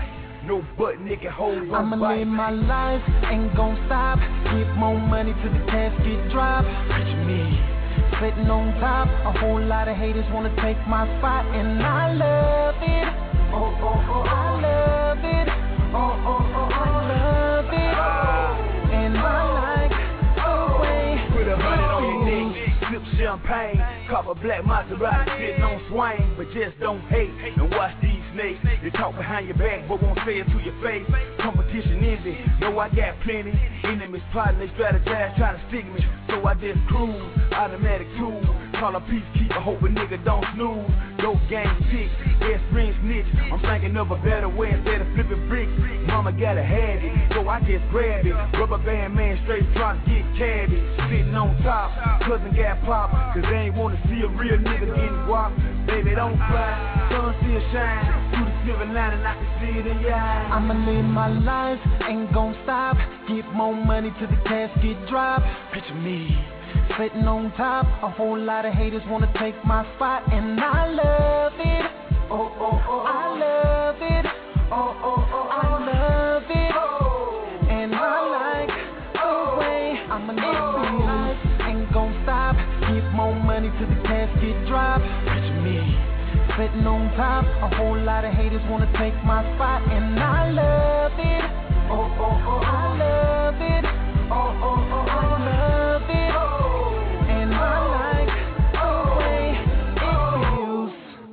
no butt naked hoes on I'ma bike. live my life, ain't gon' stop. Give more money to the casket drop. Picture me sitting on top. A whole lot of haters wanna take my spot, and I love it. Oh, oh, oh, I love it. Oh, oh, oh, I love it. And I like the way. Put 100 on your neck, sip champagne, cop a black Maserati sitting on swing, but just don't hate and watch these snakes. They talk behind your back, but won't say it to your face. Competition envy, know I got plenty. Enemies plotting, they strategize, trying to stick me. So I just cruise, automatic tool. Call a peacekeeper, hope a nigga don't snooze. Dope gang sick, best friend snitch. I'm thinking of a better way instead of flipping bricks. Mama gotta have it, so I just grab it. Rubber band man straight drop, get cabbage. Sitting on top, cousin got pop. Cause they ain't wanna see a real nigga getting guap. Baby, don't cry, sun still shine. Through the silver lining, I can see it in your eyes. I'ma live my life, ain't gon' stop. Get more money to the casket drop. Picture me sitting on top. A whole lot of haters wanna take my spot, and I love it. Oh, oh, oh, I love it. Oh, oh, oh, I love it. And I like the way I'ma live my life, ain't gon' stop. Give more money to the casket drop. Picture me sitting on top. A whole lot of haters wanna take my spot, and I love it. Oh, oh, oh, I love it. Oh, oh, oh, I love it. And I like the way it feels.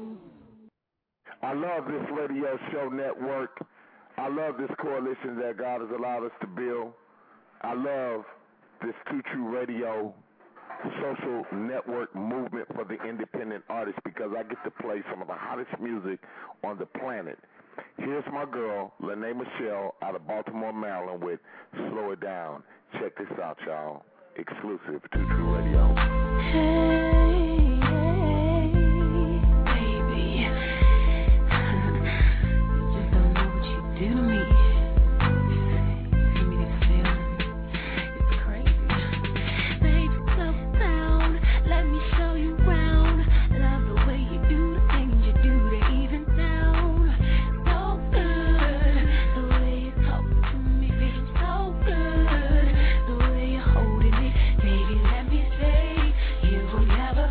I love this radio show network. I love this coalition that God has allowed us to build. I love this Too True Radio social network movement for the independent artists because I get to play some of the hottest music on the planet. Here's my girl, Lene Michelle, out of Baltimore, Maryland, with Slow It Down. Check this out, y'all. Exclusive to True Radio. Do to me. Give me this feeling. It's crazy. Baby, slow down. Let me show you round. Love the way you do the things you do to even down. So good. The way you talk to me feels so good. The way you're holding me. Baby, let me say you will never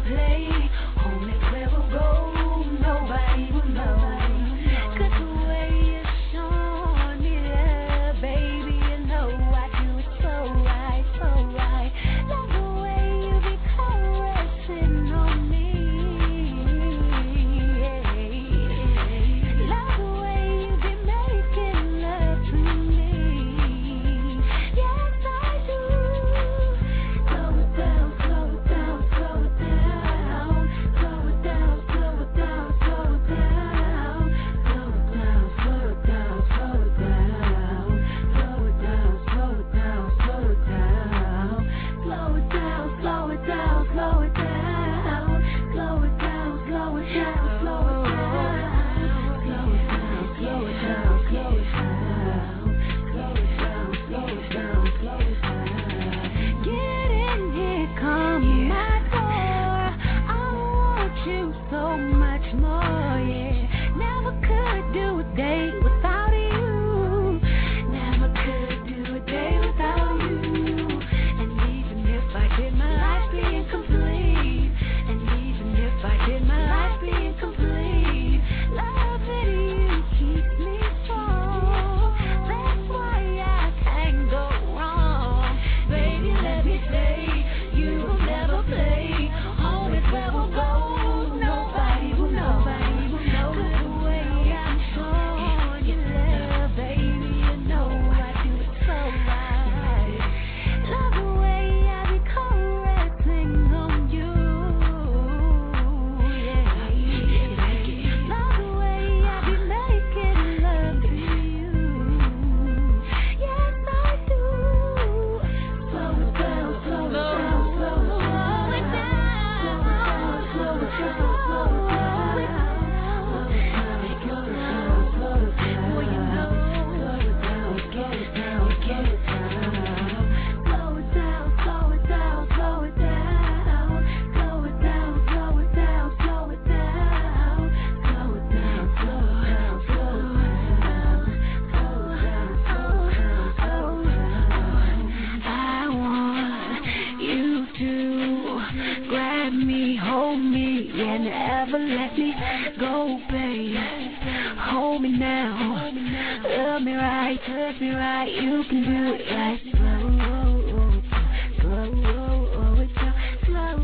hold me now. Love me right, touch me right, you can do it right. Slow, slow, slow, slow,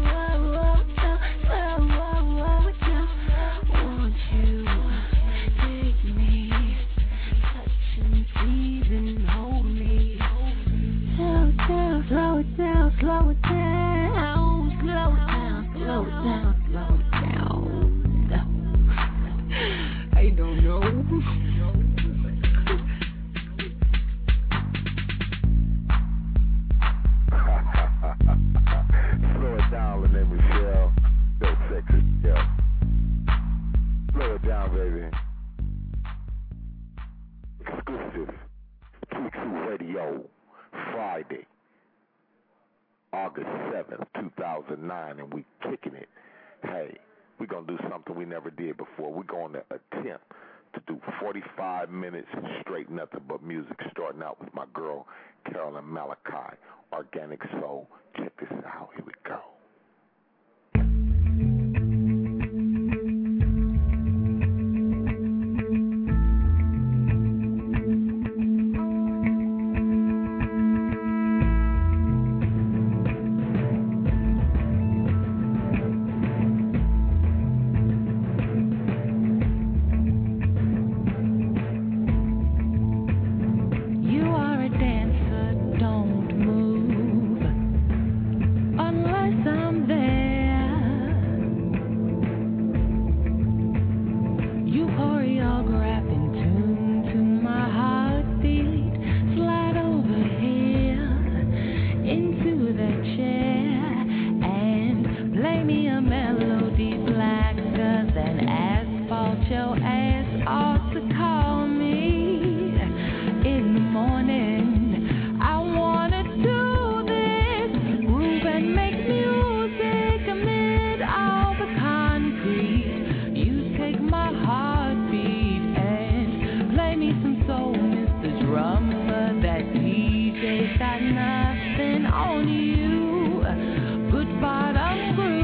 won't you take me, touch and tease and hold me. Slow it down, slow it down, slow it down, slow it down, slow it down, slow it down. I don't know. Slow it down, Lene Michelle. So sexy, yeah. Slow it down, baby. Exclusive. True Radio. Friday, August 7th, 2009, and we kicking it. Hey, we're going to do something we never did before. We're going to attempt to do 45 minutes straight, nothing but music, starting out with my girl, Carolyn Malachi, Organic Soul. Check this out. Here we go.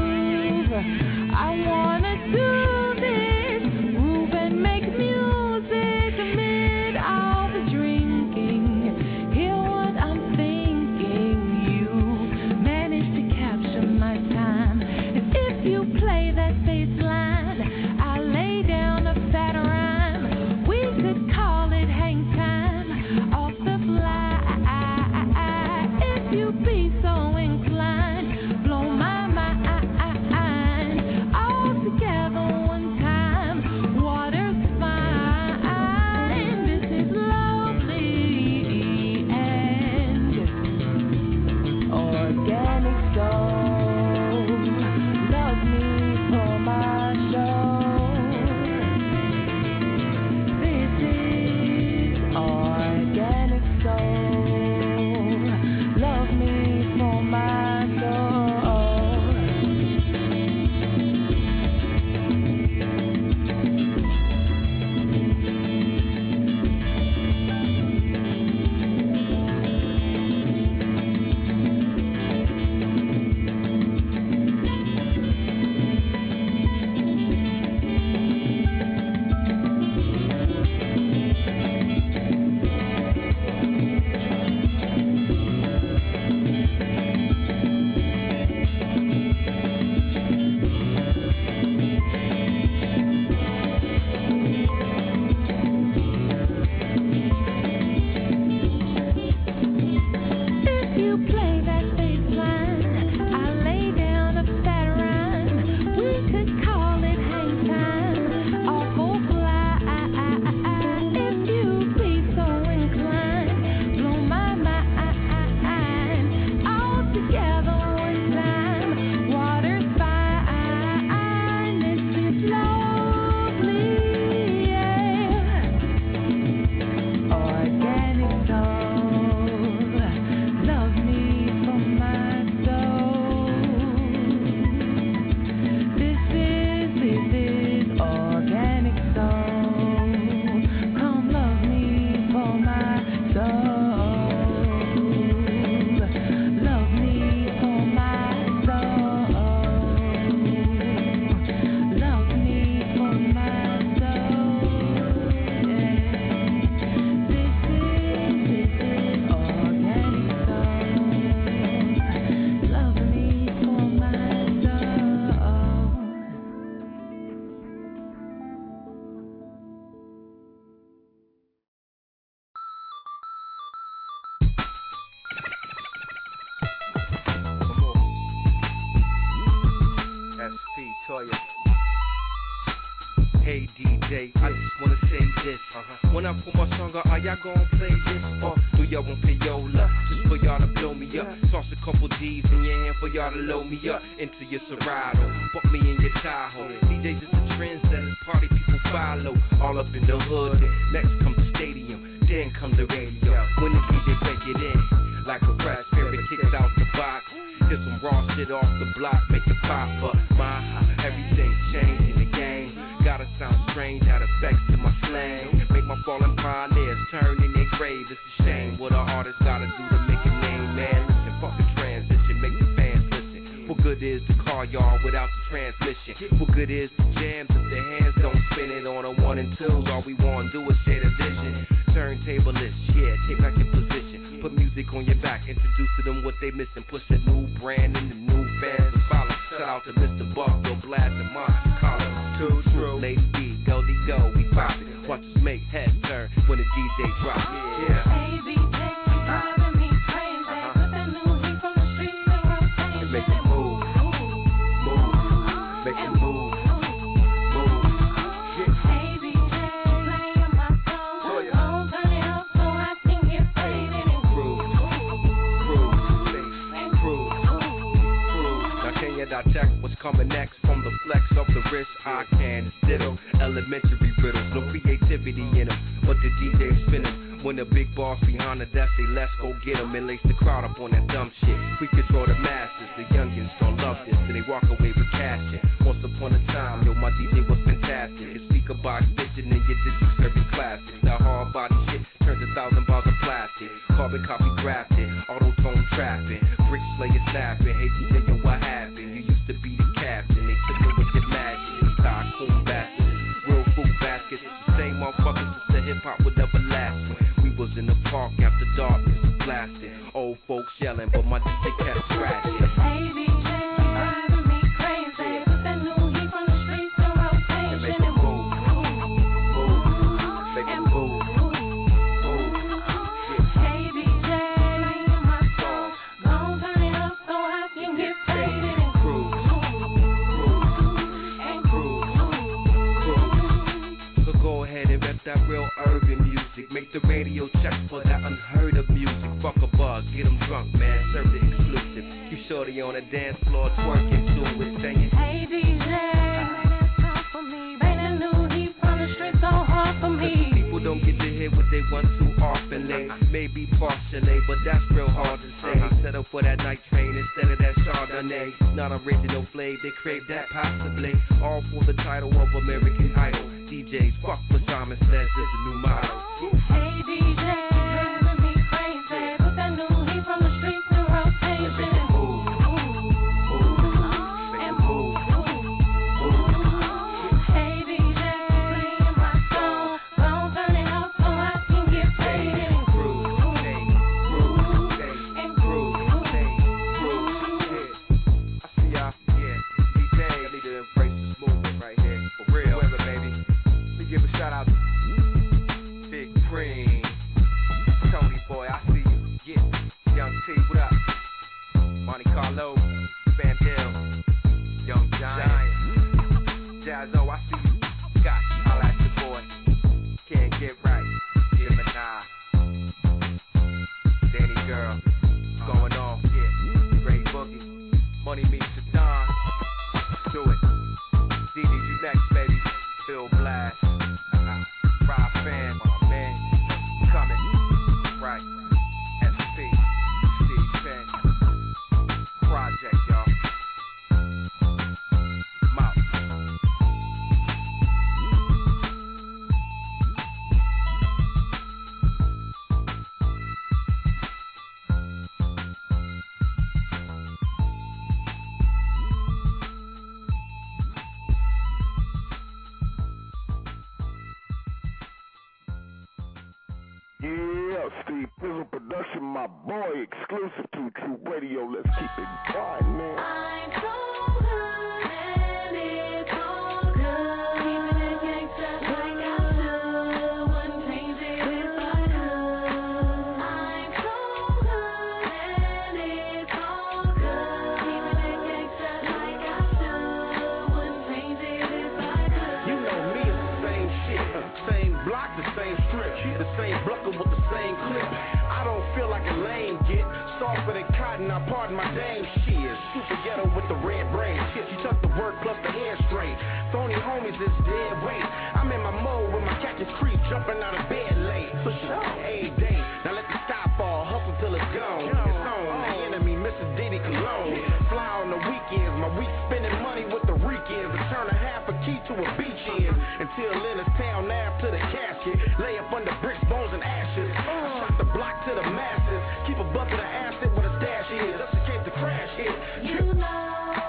I wanna do this, move and make music. Toya. Hey DJ, I just wanna say this. When I put my song out, are y'all gonna play this? Or do y'all want payola? Just for y'all to blow me up. Toss a couple D's in your hand for y'all to load me up into your Serato. Fuck me in your Tahoe. DJ's just a trendsetter, party people follow. All up in the hood. Next comes the stadium, then comes the radio. When the DJ break it in, like a fresh spirit kicks out the box. Get some raw shit off the block, make it pop up. Everything changed in the game. Gotta sound strange, add effects to my slang. Make my fallen pioneers turn in their grave. It's a shame what an artist gotta do to make a name, man. Listen, fuck the transition, make the fans listen. What good is the car, y'all, without the transmission? What good is the jams if the hands don't spin it on a 1 and 2s? All we wanna do is share the vision. Turntable list, yeah, take back your position. Put music on your back, introduce to them what they missing. Push a new brand and the new fans to follow. Shout out to Mr. Buck, go blast the mind. Call it Too True. Lady B, go, we pop it. Watch us make heads turn when the DJ drop. Yeah. Hey, DJ, driving me crazy. Put that new heat from the streets in rotation. And make it move, make it move. Hey, DJ, playing my song. Don't turn it up so I can get paid and improve. Now can you detect what's coming next from the flex of the wrist? I can diddle elementary riddles, no creativity in them, but the DJ spinning. When the big boss behind the desk say let's go get 'em and lace the crowd up on that dumb shit. We control the masses, the youngins don't love this, so they walk away with cash. Once upon a time, yo, my DJ was fantastic. His speaker box bitchin' and your district serving classics. That hard body shit turns 1,000 bars of plastic. Carbon copy grafted, auto-tone trapping, brick slayer snapping. Hey DJ, yo, what happened? You used to be the captain, they took it with your magic. Tycoon bastards, real food baskets. The same motherfuckers since the hip-hop would ever last. We was in the park after darkness was blasted. Old folks yelling, but my DJ kept scratching. Hey, DJ, driving me crazy. Put that new heat from the streets in rotation. And make it move, make it move. Hey, DJ, playing my song. Don't turn it up so I can get paid and improve. So go ahead and rep that real urban music. Make the radio check for that unheard of music. Fuck a buzz, get them drunk, man. Serve the exclusive. You shorty on the dance floor twerking to it, saying, Hey, DJ, that's all for me. Bring that new heat from the streets so hard for me. People don't get to hear what they want too often. They may be partially, but that's real hard to say. Set up for that night train instead of that Chardonnay. Not original flavor, they crave that possibly. All for the title of American Idol. DJs, fuck what Simon says is a new motto. Hey, DJ, driving me crazy. Put that new heat from the streets in rotation. Make it move, make it move. Hey, DJ, playing my song. Don't turn it up so I can get paid and improve. I see y'all, yeah. DJ, I need to embrace this movement right here. For real, whoever, baby. Let me give a shout out to Big Cream, Tony Boy, I see you. Yeah, Young T, what up? Monte Carlo, Vandale, Young Giant, Jazzo, I see you. Gosh, I'll ask the boy. Can't get right. Gemini, Danny Girl, going on. Yeah, Great Boogie, Money Meets the Don. Let's do it. DD, you next, baby. Phil Blast. Rob Fan, my man, coming, right, SP, Steve Penn, Project, y'all, Mouth. Yeah, Steve Pizzle Production, my boy, exclusive to True Radio. Let's keep it going, man. I'm so good and it's all good. Keeping it gangsta like I should. Wouldn't change it if I could. I'm so good and it's all good. Keeping it gangsta like I should. Wouldn't change Same block, the same strip, the same blocker with the same clip. I don't feel like a lame get softer than cotton. I pardon my dame shit. Super ghetto with the red brain. Shit, she took the work plus the hair straight. Phony homies is dead weight. I'm in my mode with my cactus creep, jumping out of bed late. For sure, every day. Now let the stop fall, hustle till it's gone. It's on. The enemy, Mr. Diddy Cologne. Fly on the weekends, my week spending money with the weekends. And turn a half a key to a beach end. Until Leonard's town nab to the casket. Lay up under bricks, bones, and ashes. I shot the block to the masses. Keep a bucket of acid with a stash is. Just in case the crash hit. You know.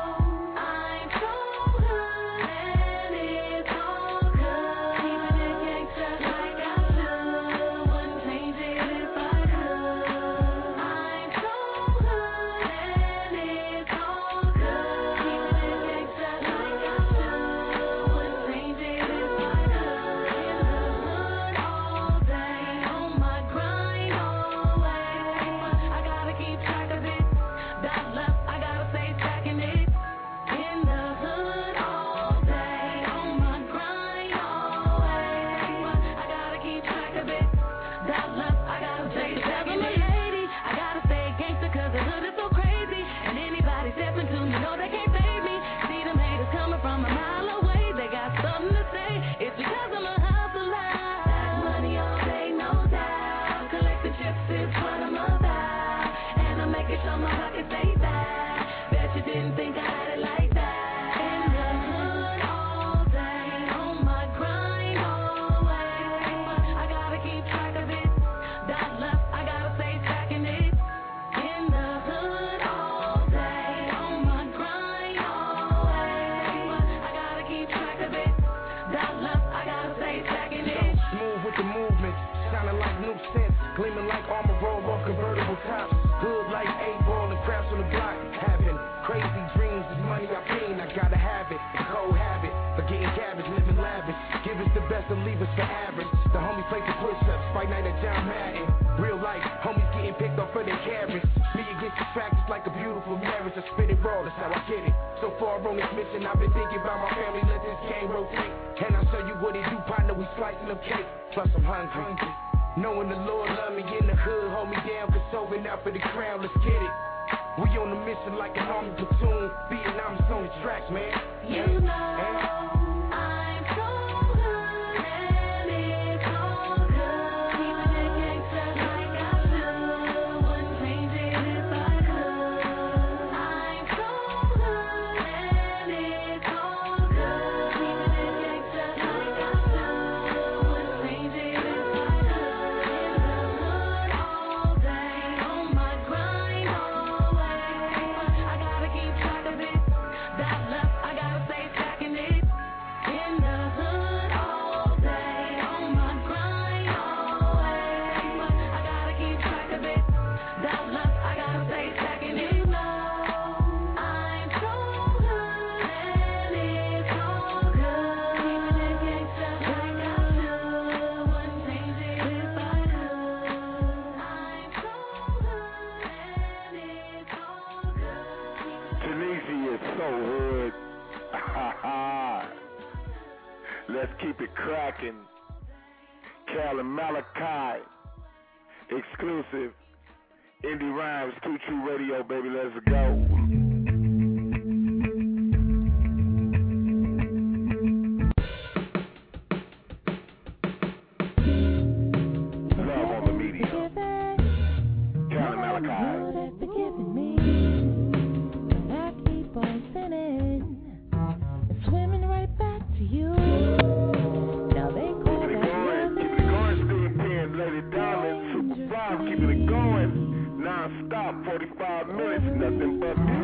Knowing the Lord love me in the hood, hold me down, cause over now for the crown, let's get it. We on a mission like an army platoon, Vietnam's on the tracks, man. You know. Let's keep it cracking. Cal and Malachi, exclusive. Indie Rhymes, 2 True Radio, baby. Let's go. Keeping it going, non-stop, 45 minutes, nothing but music.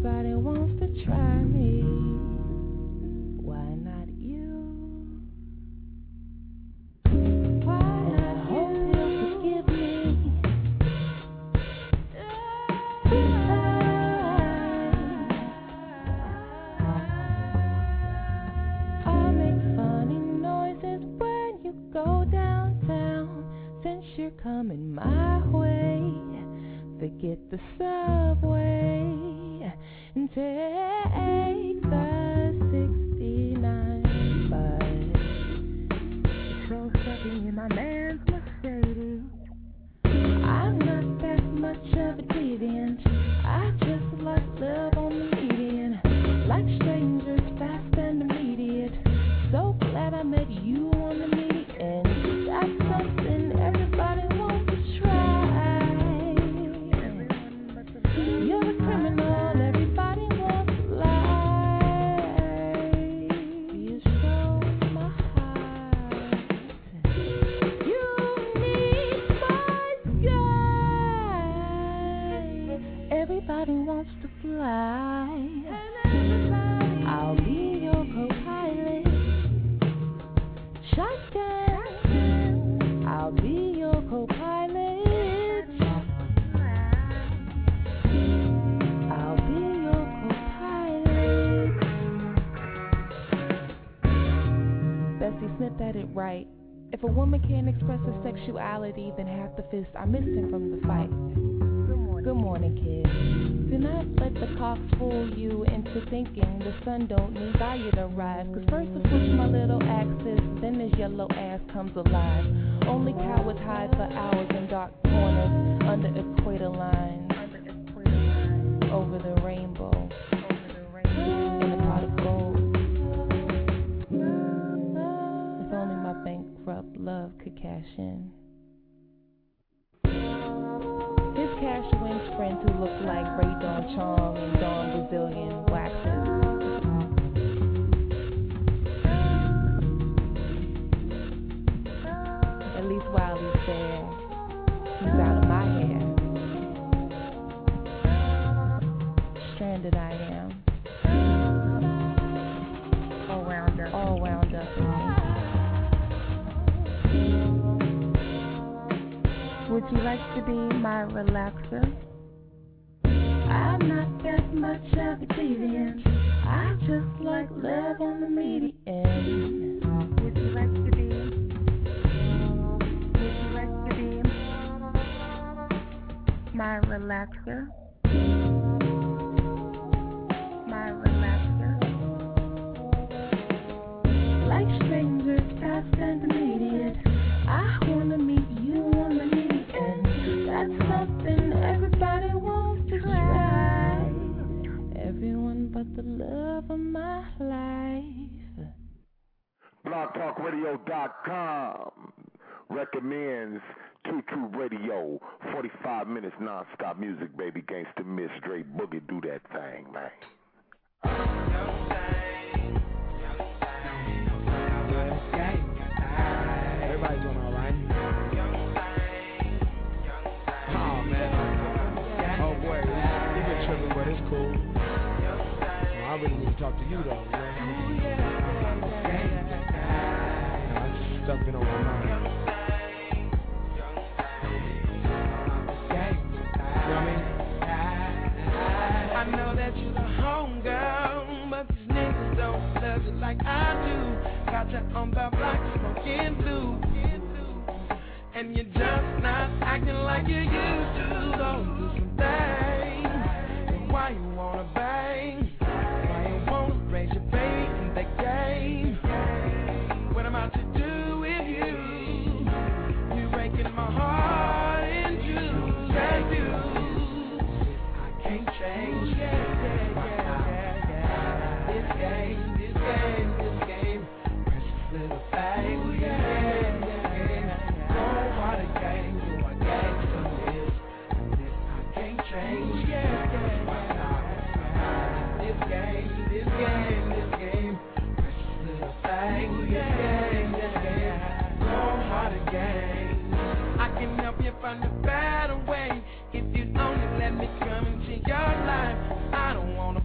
Everybody wants to try me. Why not you? Why not? I hope you'll forgive me. I'll make funny noises when you go downtown. Since you're coming my way, forget the subway and take the 69 bus. So stucky in my man's Mercedes. I'm not that much of a deviant. I just like love on the median. Like strangers, fast and immediate. So glad I met you on the median. That's something everybody wants to try. You're a criminal, everybody wants to lie. You stole my heart. You need my sky. Everybody wants to fly. I'll be your co-pilot. Shotgun. I'll be your co-pilot. I'll be your co-pilot. Bessie Smith had it right. If a woman can't express her sexuality, then half the fist are missing from the fight. Good morning, kids. Do not let the cocks fool you into thinking the sun don't need value to rise. Cause first I switch my little axis, then this yellow ass comes alive. Only cowards hide for hours in dark corners under equator lines. Over the rainbow, in a pot of gold. If only my bankrupt love could cash in. His cash wins friends who look like Ray Don Chong and Don Brazilian waxes. At least while he's there, he's out of my hair. Stranded I am. All wound up in me. Would you like to be my relaxer? I'm not that much of a deviant. I just like love on the median. Would you like to be? Would you like to be my relaxer? My relaxer. Like strangers, fast and immediate. I wanna meet you on the median. That's something everybody wants to try. Everyone but the love of my life. BlogTalkRadio.com recommends True True Radio. 45 minutes non-stop music, baby. Gangsta Miss Dre Boogie, do that thing, man. Everybody's doing all right. Oh, man. Oh, boy. You've been tripping, but it's cool. I really need to talk to you, though, man. Stuff been on my mind. You know what I mean? I know that you're the home girl, but these niggas don't love you like I do. Got you on the block smoking blue, and you're just not acting like you used to. Don't do some things. Why you wanna bang? Why you wanna raise your face in the game? What am I to do with you? You breaking my heart in two. Thank you. I can't change. This game. Precious little thing. Go hard again. You a gangster is. This I can't change. This game. Precious little thing. Go hard again. I can help you find a better way if you only let me come into your life. I don't wanna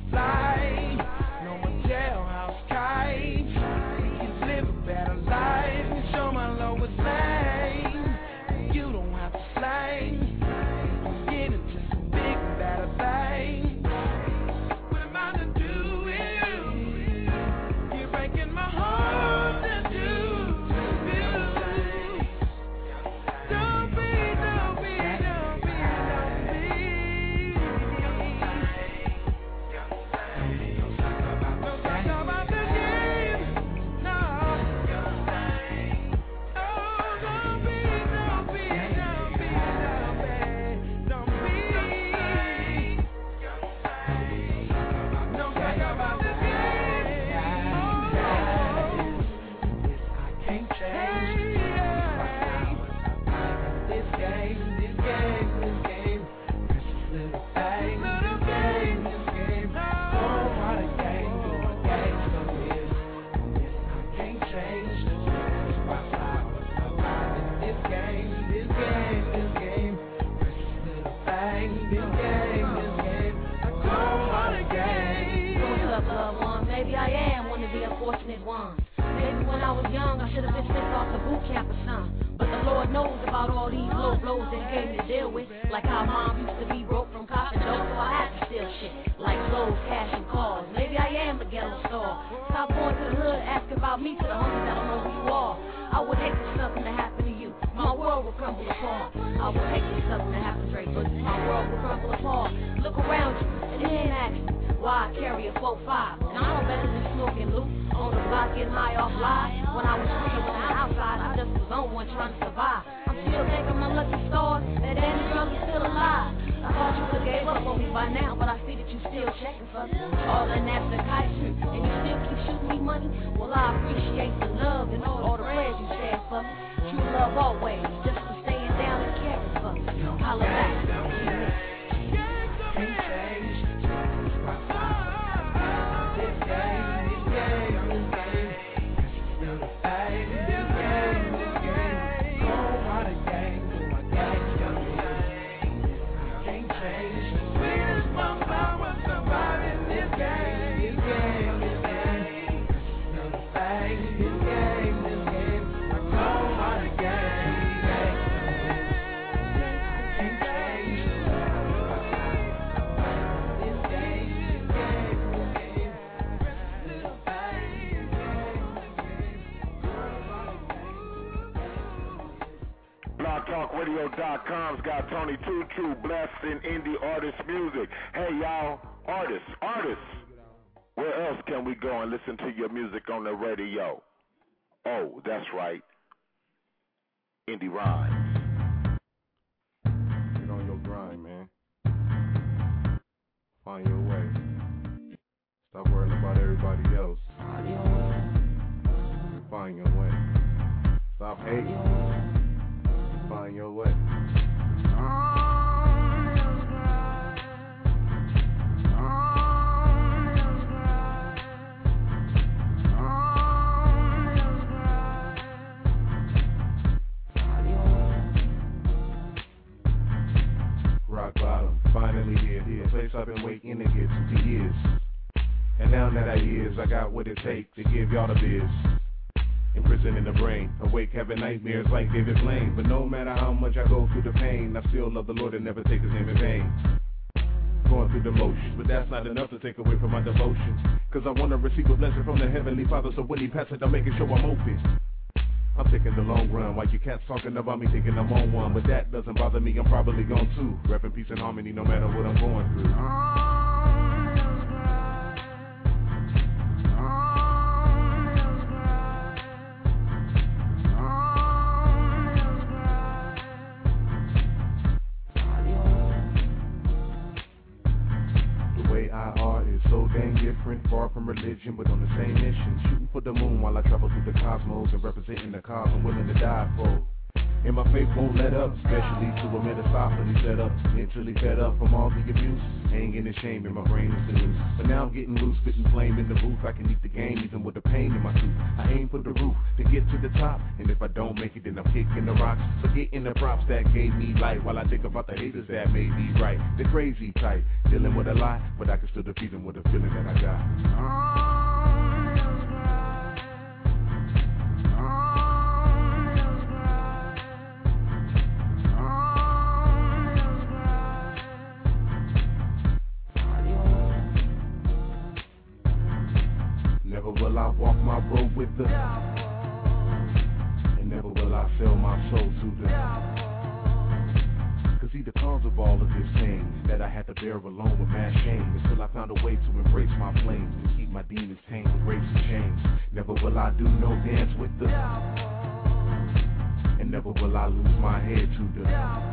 unfortunate ones. Maybe when I was young, I should have been sent off to boot camp or something. But the Lord knows about all these low blows that he gave me to deal with. Like how mom used to be broke from copping dope, so I had to steal shit. Like clothes, cash, and cars. Maybe I am a ghetto star. Stop going to the hood, asking about me to the homies that don't know who you are. I would hate for something to happen to you. My world would crumble apart. I would hate for something to happen, Drake, but my world would crumble apart. Look around you, and then ask me why I carry a 4-5. Now I know better than smoking loot on the block, getting high off lies. When I was free and when I was outside, I just was on one trying to survive. I'm still thanking my lucky stars that Annie's brother's still alive. I thought you would've gave up on me by now, but I see that you still checking for me. All in after Kaiser, and you still keep shooting me money. Well, I appreciate the love and all the prayers you shared for me. True love always, just for staying down and caring for me. Holla back. BlogTalkRadio.com's got Tony Two True blessed in indie artist music. Hey y'all, artists, where else can we go and listen to your music on the radio? Oh, that's right, Indie Rhymes. Get on your grind, man. Find your way. Stop worrying about everybody else. Find your way. Stop hating. Find your way. Rock bottom, finally here. A place I've been waiting to get to for years. And now that I is, I got what it takes to give y'all the biz. In prison in the brain, awake having nightmares like David Blaine. But no matter how much I go through the pain, I still love the Lord and never take his name in vain. Going through the motions, but that's not enough to take away from my devotion. Cause I wanna receive a blessing from the Heavenly Father, so when he passes it, I'm making sure I'm open. I'm taking the long run, while you cats talking about me thinking I'm on one. But that doesn't bother me, I'm probably gone too. Repping peace and harmony no matter what I'm going through. So dang different, far from religion, but on the same mission. Shooting for the moon while I travel through the cosmos and representing the cause I'm willing to die for. And my faith won't let up, especially to a metaphorically set up. Mentally fed up from all the abuse, hanging in shame and my brain is loose. But now I'm getting loose, spitting flame in the booth. I can eat the game even with the pain in my tooth. I aim for the roof to get to the top, and if I don't make it, then I'm kicking the rocks. Forgetting the props that gave me life, while I think about the haters that made me right. The crazy type, dealing with a lot, but I can still defeat them with a feeling that I got. Never will I walk my road with them, and never will I sell my soul to them. Cause he the cause of all of this pain that I had to bear alone with mad shame. Until I found a way to embrace my flames and keep my demons tamed with grapes and chains. Never will I do no dance with them, and never will I lose my head to them.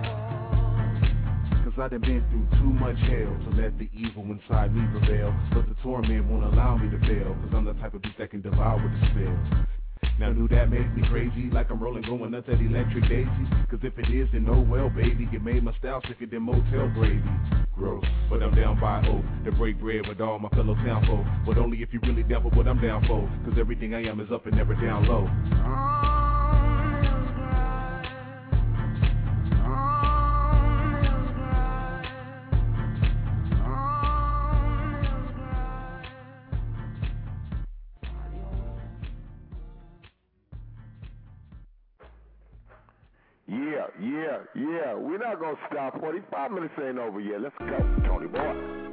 Cause I done been through too much hell to let the evil inside me prevail. But the torment won't allow me to fail, cause I'm the type of beast that can devour the spell. Now do that make me crazy, like I'm rolling going nuts at Electric Daisy? Cause if it is, then oh well baby, it made my style sicker than motel gravy. Gross, but I'm down by hope to break bread with all my fellow townfolk. But only if you really down for what I'm down for, cause everything I am is up and never down low. Yeah. We're not going to stop. 45 minutes ain't over yet. Let's go, Tony Boy.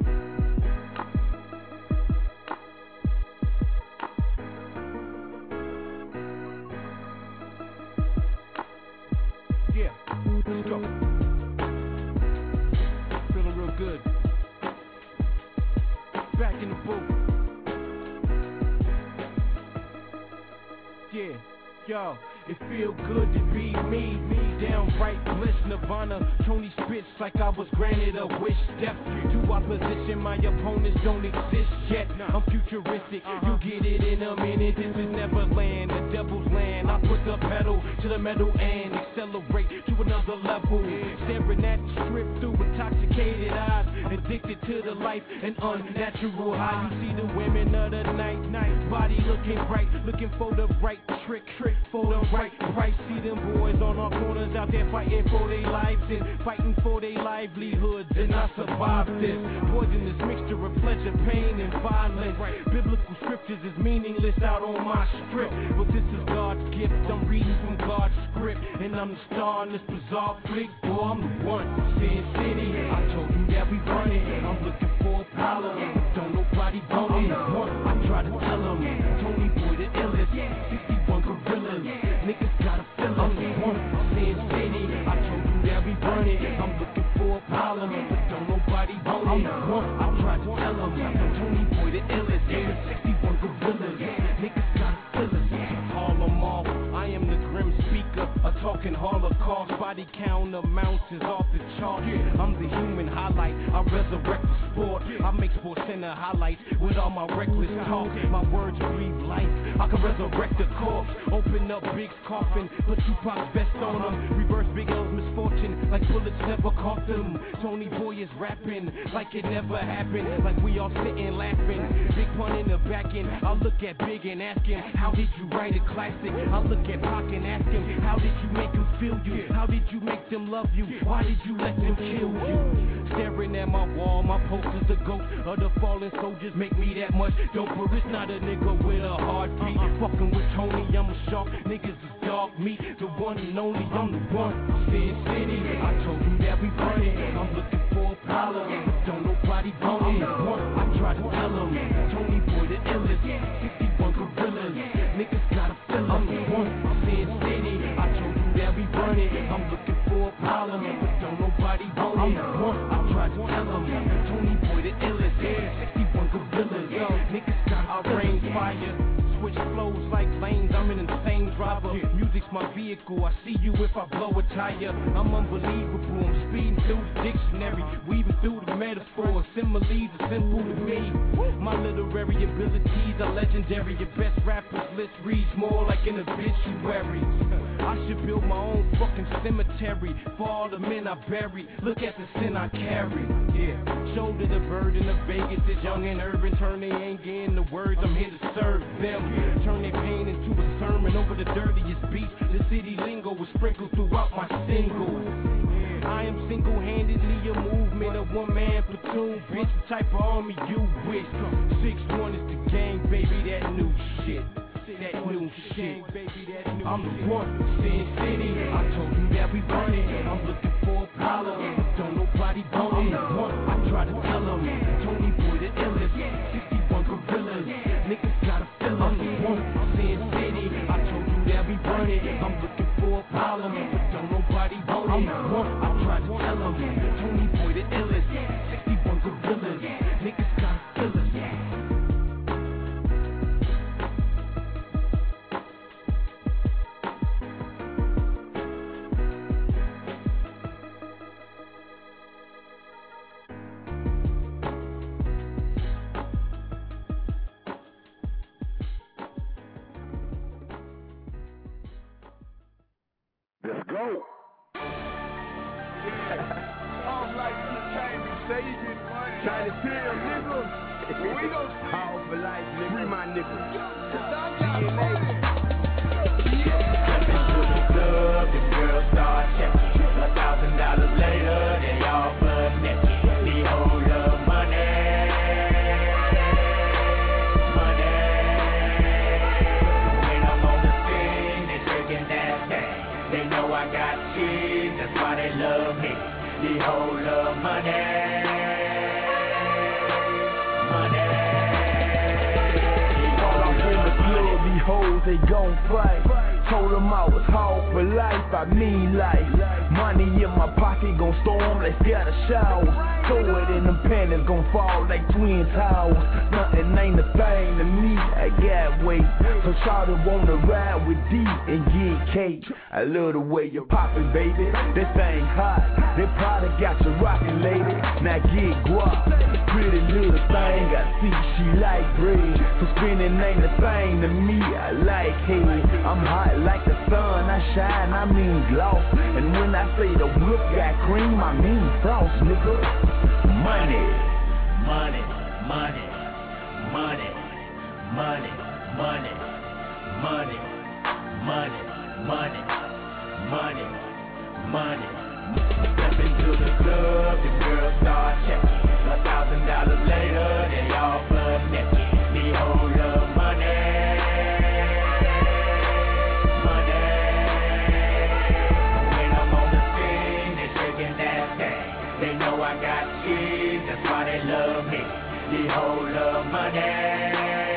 Yeah, let's go. Feeling real good. Back in the booth. Yeah, yo. It feel good to be me, downright bliss, nirvana. Tony spits like I was granted a wish. Step to opposition, my opponents don't exist yet. I'm futuristic, you get it in a minute. This is Neverland, the devil's land. I put the pedal to the metal and accelerate to another level. Staring at the strip through intoxicated eyes, addicted to the life and unnatural high. You see the women of the night, body looking bright, looking for the right trick for the right price. See them boys on our corners out there fighting for their lives and fighting for their livelihoods, and I survived this poisonous mixture of pleasure, pain, and violence. Biblical scriptures is meaningless out on my strip, but this is God's gift. I'm reading from God's script, and I'm the star in this bizarre flick. Boy, I'm the one. Sin City, I told you that we run it. I'm looking for a problem, but don't nobody want it. I try to tell them, Tony Boy the illest, 61 gorillas. Niggas gotta fill up. Sin City, I told you that we burn it. I'm looking for a problem, but don't nobody want it. I tried to tell them, Tony Boy the illest, 61 gorillas. Niggas gotta fill us. Harlem off, I am the grim speaker, a talking Holocaust. Body count amounts is off the chart. I'm the human highlight, I resurrect the sport. I make Sports Center highlights with all my reckless talk. My words breathe life, I can resurrect the corpse. Open up Big's coffin, put Tupac's vest on him. Reverse Big L's misfortune, like bullets never caught them. Tony Boy is rapping, like it never happened. Like we all sitting laughing, Big pun in the back end. I look at Big and ask him, how did you write a classic? I look at Pac and ask him, how did you make him feel you? How did you make them love you? Why did you let them kill you? Staring at my wall, my posters, the ghost of the fallen soldiers make me that much doper. It's not a nigga with a heartbeat. Fucking with Tony, I'm a shark. Niggas is dog meat, the one and only, I'm the one. Sin City, I told you that we run it. I'm looking for a problem, but don't nobody want it. I try to tell them, Tony Boy the illest, 61 gorillas. Niggas gotta fill up. Sin City, I told you that we run it. I'm looking for a problem, but don't nobody want it. I try to tell them, Tony Boy the illest, 61 gorillas. Niggas gotta rain fire. Switch flows like lanes, I'm an insane driver. Music's my vehicle, I see you if I blow a tire. I'm unbelievable, I'm speeding through the dictionary, weaving through the metaphors. Similes are simple to me. My literary abilities are legendary. Your best rapper's list reads more like an obituary. I should build my own fucking cemetery for all the men I bury. Look at the sin I carry. Yeah, shoulder the burden of Vegas is young and urban. Turn their anger into words, I'm here to serve them. Turn their pain into a sermon over the dirtiest beats. The city lingo was sprinkled throughout my singles. I am single-handedly a movement, a one-man platoon, bitch, the type of army you wish. 6'1" is the gang, baby, that new shit. That new shit, I'm the one. Sin City, I told you that we run it. I'm looking for a problem, but don't nobody want it. I try to tell them, Tony Boy the illest, 61 gorillas. Niggas gotta fill up. Sin City, I told you that we run it. I'm looking for a problem, but don't nobody want it. I try to tell them, Tony Boy the illest, 61 gorillas. Niggas gotta fill us. Let's go. I'm like the Cambridge, say you get money. Trying to tell nigga, we don't see. All for life, nigga. Free my nigga. Step into the club, the girls start checking. $1,000 later, they all butt naked. Need whole love money. When I'm on the scene, they shaking that thing. They know I got cheese. The whole love money. These hoes, they gon' fight. Told them I was hard for life, I mean life. Money in my pocket gon' storm like scatter showers. Throw it in them panties, gon' fall like twin towers. Nothing ain't a thing to me, I got weight. So shawty wanna ride with D and get cake. I love the way you poppin', baby, that thing hot. That probably got you rockin', lady. Now get guap. Pretty little thing, I see she like bread. So spinning ain't a thing to me, I like head. I'm hot like the sun, I shine, I mean gloss. And when I say the whip got cream, I mean frost, nigga. Money, money, money, money, money, money, money, money, money, money, money. Step into the club, the girls start checking. $1,000 later, they all blood naked. The whole love money. I got kids, that's why they love me. The whole love money.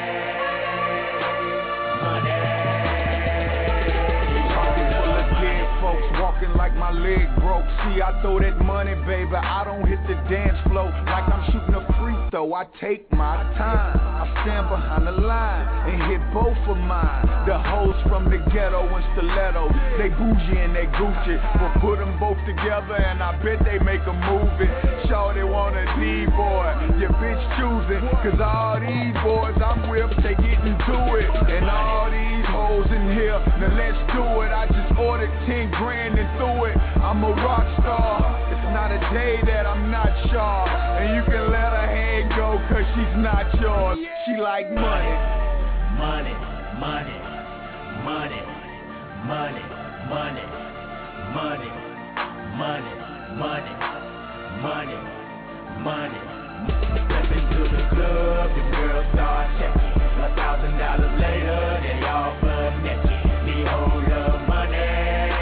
Folks walking like my leg broke. See, I throw that money, baby. I don't hit the dance floor like I'm shooting a free throw. I take my time. I stand behind the line and hit both of mine. The hoes from the ghetto and stilettos, they bougie and they Gucci. But put them both together and I bet they make a movie. Shorty want a D-boy, your bitch choosing. Cause all these boys I'm with, they getting to it. And all these hoes in here, now let's do it. I just ordered 10 grand and threw it. I'm a rock star. It's not a day that I'm not sharp. And you can let her head go cause she's not yours. She like money. Money, money, money, money, money, money, money, money, money, money. Step into the club, the girls start checking. $1,000 later, they all blood naked. The whole love money.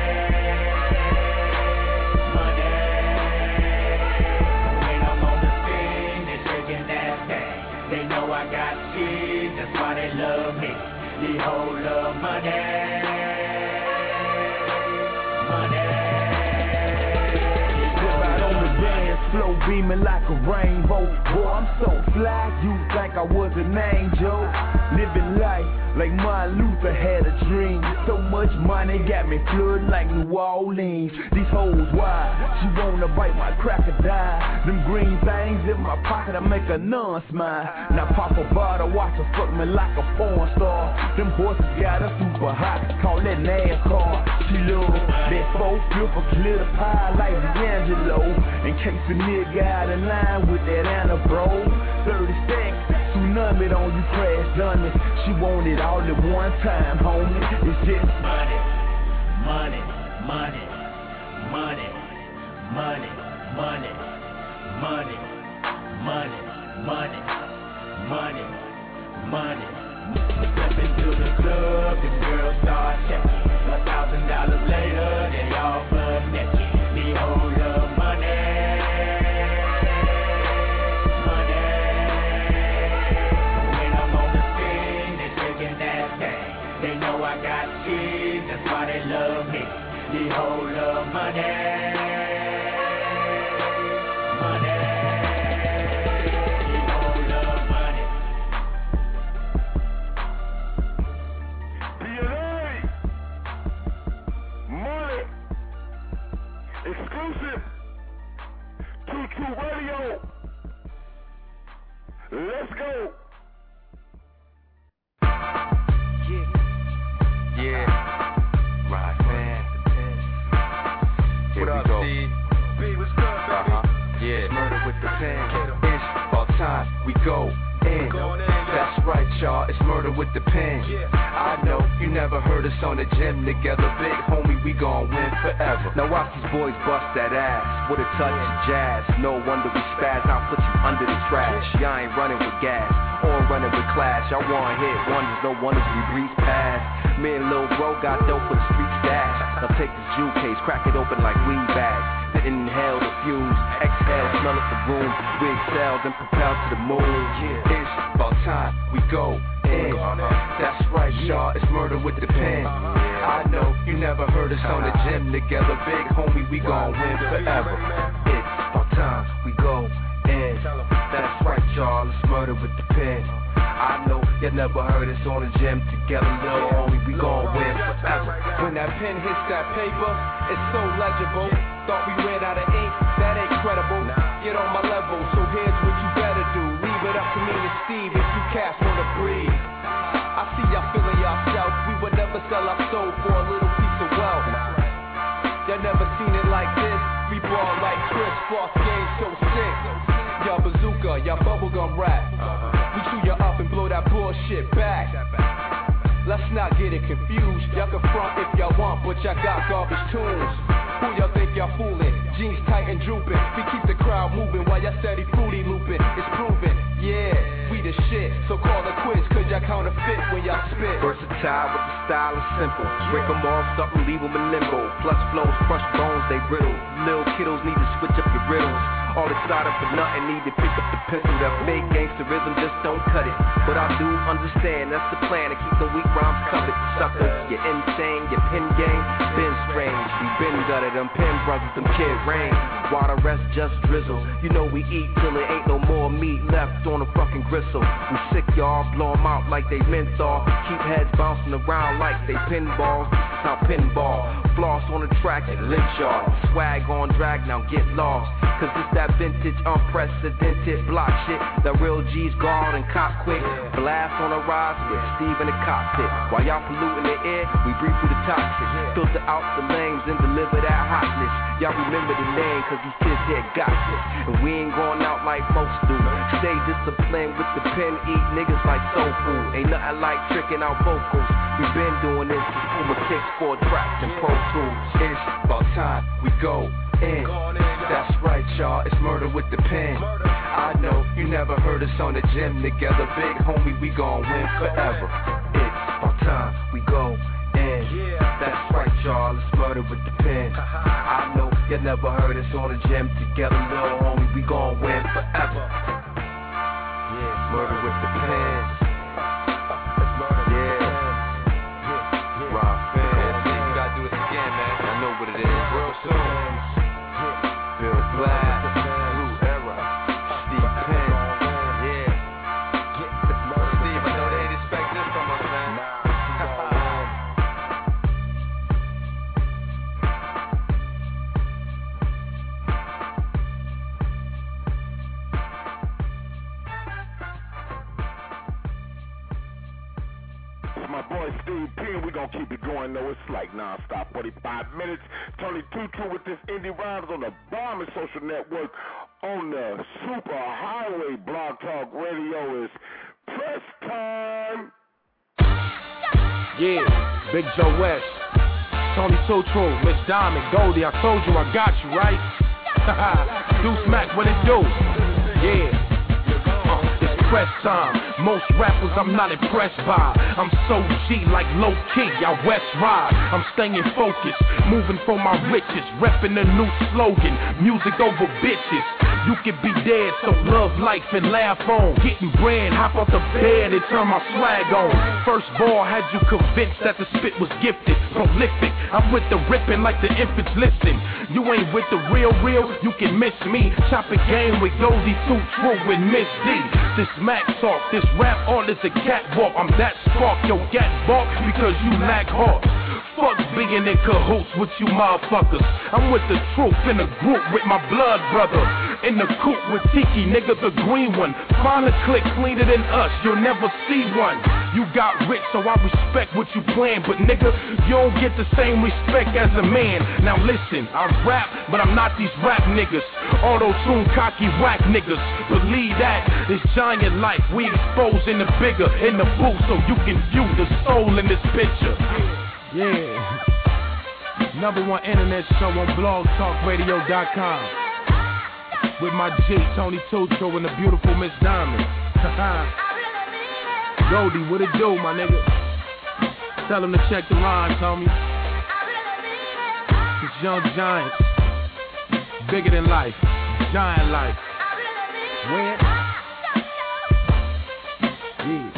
I got kids, that's why they love me. The whole love money. Flow beaming like a rainbow. Boy, I'm so fly, you think I was an angel. Living life like Martin Luther had a dream. So much money got me flooding like New Orleans. These hoes wild, she wanna bite my crocodile. Them green things in my pocket, I make a nun smile. Now pop a bottle, watch her fuck me like a porn star. Them horses got her super hot, call that NASCAR. She love that 4-flipper, clear the pie like D'Angelo. In case a nigga out of line with that Anna bro. 30 stacks, tsunami on you crash dummy. She want it all at one time, homie. It's just money, money, money, money, money, money, money, money, money, money, money. Step into the club, the girls start checking. $1,000 later, they all blood naked. The whole love money. I got kids, that's why they love me. The whole love money. Money. The whole love money. DNA. Money. Exclusive. True True Radio. Let's go. Yeah, right, man. What up, D? B, what's good, baby? Yeah, murder with the pen. It's all time, we go in. That's right, y'all, it's murder with the pen. I know you never heard us on the gym together. Big homie, we gon' win forever. Now watch these boys bust that ass with a touch of jazz. No wonder we spaz, I'll put you under the trash. Y'all ain't running with gas. Or ain't running with class. Y'all want hit wonders, no wonders we breeze past. Me and Lil Bro got dope for the street stash. Now take this jewel case, crack it open like weed bags. Then inhale the fumes, exhale, smell of the room. We excel, then propel to the moon. Yeah, it's about time we go in. That's right, y'all, it's murder with the pen. I know you never heard us on the gym together. Big homie, we gon' win forever. It's about time we go in. That's right, y'all, it's murder with the pen. I know you never heard us on the gym together, little homie, we gon' win forever. When that pen hits that paper, it's so legible. Thought we ran out of ink, that ain't credible. Get on my level, so here's what you better do. Leave it up to me and Steve if you cats wanna breathe. I see y'all feeling yourself. We would never sell our soul for a little piece of wealth. Y'all never seen it like this. We ball like Chris, Floss game so sick. Y'all bazooka, y'all bubblegum rap. We chew you up and blow that bullshit back. Let's not get it confused. Y'all can front if y'all want, but y'all got garbage tunes. Who y'all think y'all fooling? Jeans tight and drooping. We keep the crowd moving while y'all steady fruity looping. It's proven, yeah, we the shit. So call it quits, cause y'all counterfeit when y'all spit. Versatile with the style is simple. Break them off, something, leave them in limbo. Plus flows, crush bones, they brittle. Little kiddos need to switch up your riddles. All excited for nothing, need to pick up the pencil. That fake gangsterism just don't cut it. But I do understand, that's the plan, to keep the weak rhymes covered. Sucker, you're insane, your pen game been strange. We been gutted, them pen brothers, them kid rain. While the rest just drizzle. You know we eat till there ain't no more meat left on the fucking gristle. We sick, y'all, blow them out like they menthol. Keep heads bouncing around like they pinballs. Now pinball, floss on the track and lynch y'all. Swag on drag, now get lost. Cause it's that vintage, unprecedented block shit. That real G's guard and cop quick. Blast on a rise with Steve in the cockpit. While y'all polluting the air, we breathe through the toxic. Filter out the lanes and deliver that hotness. Y'all remember the name cause these kids here got this. And we ain't going out like most do. Stay disciplined with the pen, eat niggas like soul food. Ain't nothing like tricking out vocals. We been doing this since Puma kicks, 4 tracks and Pro Tools. It's about time we go in. That's right, y'all, it's murder with the pen. I know you never heard us on the gym together. Big homie, we gon' win forever. It's about time we go in. That's right, y'all, it's murder with the pen. I know you never heard us on the gym together. Little homie, we gon' win forever. Yeah, murder with the pen. Keep it going though, it's like non-stop 45 minutes. Tony Tutu with this Indie Rhymes on the Bomber Social Network on the Super Highway Blog Talk Radio. Is press time. Yeah, Big Joe West, Tony Tutu, Miss Diamond, Goldie, I told you I got you, right? Deuce Mac, what it do? Yeah. It's press time. Most rappers I'm not impressed by. I'm so G like low key, y'all West Ride. I'm staying focused, moving for my riches, repping a new slogan, music over bitches. You could be dead, so love life and laugh on. Getting bread, hop off the bed and turn my swag on. First ball had you convinced that the spit was gifted, prolific. I'm with the ripping like the infants listen. You ain't with the real, you can miss me. Chopping game with Goldie Too True with Miss D. This Mac talk, this rap art is a catwalk. I'm that spark, yo, gat bark because you lack heart. Fuck being in cahoots with you motherfuckers. I'm with the truth in a group with my blood brother. In the coop with Tiki, nigga, the green one. Find a click cleaner than us, you'll never see one. You got rich, so I respect what you plan, but nigga, you don't get the same respect as a man. Now listen, I rap, but I'm not these rap niggas. Auto-tune, cocky, whack niggas. Believe that, this giant life we exposing the bigger in the booth, so you can view the soul in this picture. Yeah, #1 internet show on blogtalkradio.com with my G, Tony Tutu, and the beautiful Miss Diamond. Goldie, what it do, my nigga? Tell him to check the rhymes, homie. It's Young Giants. Bigger than life. Giant life. When? Yeah.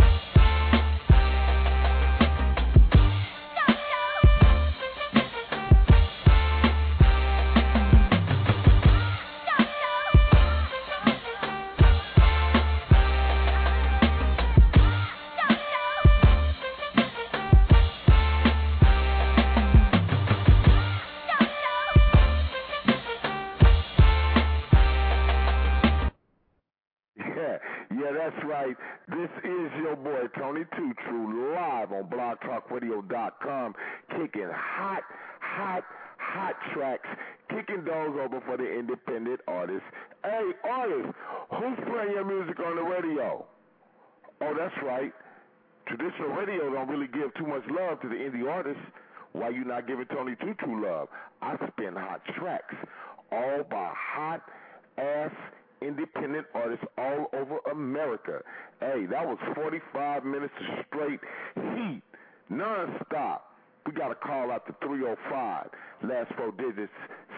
That's right. This is your boy Tony Two True live on blogtalkradio.com, kicking hot tracks, kicking those over for the independent artists. Hey, artists, who's playing your music on the radio? Oh, that's right. Traditional radio don't really give too much love to the indie artists. Why you not giving Tony Two True love? I spin hot tracks, all by hot ass independent artists all over America. Hey, that was 45 minutes of straight heat, non-stop. We got a call out to 305, last 4 digits,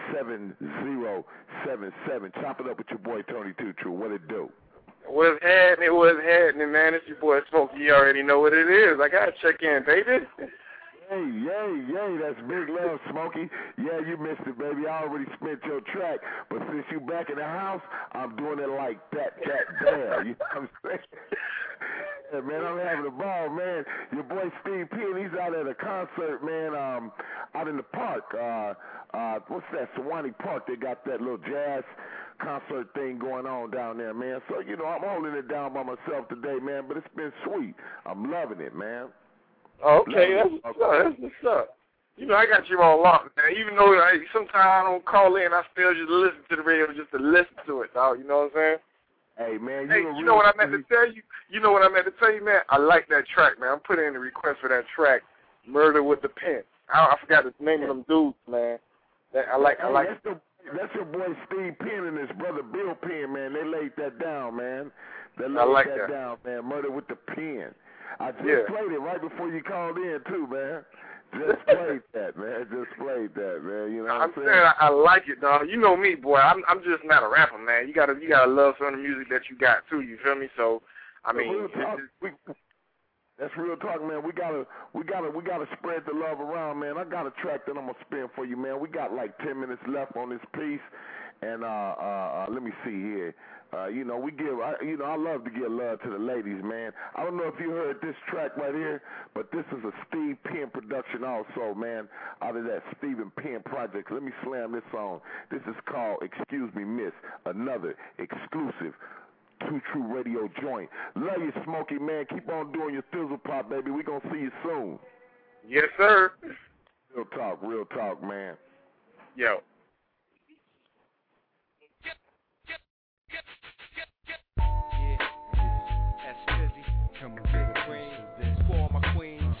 7077. Chop it up with your boy Tony Two True. What it do? What's happening, man? It's your boy Smokey. You already know what it is. I gotta check in, baby. Yay, that's big love, Smokey. Yeah, you missed it, baby. I already spent your track, but since you back in the house, I'm doing it like that there. You know what I'm saying? Yeah, man, I'm having a ball, man. Your boy Steve Penn, he's out at a concert, man, out in the park. What's that, Sewanee Park? They got that little jazz concert thing going on down there, man. So, you know, I'm holding it down by myself today, man, but it's been sweet. I'm loving it, man. Okay, that's what's up. You know, I got you on lock, man. Even though sometimes I don't call in, I still just listen to the radio just to listen to it, dog. You know what I'm saying? Hey, man. You know what I meant to tell you? You know what I meant to tell you, man? I like that track, man. I'm putting in the request for that track, Murder with the Pen. I forgot the name of them dudes, man. I like That's your boy Steve Penn and his brother Bill Penn, man. They laid that down, man. They laid like that down, man. Murder with the Pen. I just played it right before you called in, too, man. Just played that, man. You know what I'm saying? I like it, dog. You know me, boy. I'm just not a rapper, man. You gotta love some of the music that you got too. You feel me? So, I mean, that's real talk, man. We gotta spread the love around, man. I got a track that I'm gonna spin for you, man. We got like 10 minutes left on this piece, and let me see here. You know, I love to give love to the ladies, man. I don't know if you heard this track right here, but this is a Steve Penn production also, man, out of that Stephen Penn project. Let me slam this on. This is called Excuse Me Miss, another exclusive Two True Radio joint. Love you, Smokey, man. Keep on doing your thizzle pop, baby. We gonna see you soon. Yes, sir. Real talk, man. Yo. Come on, big queen, for all my queens.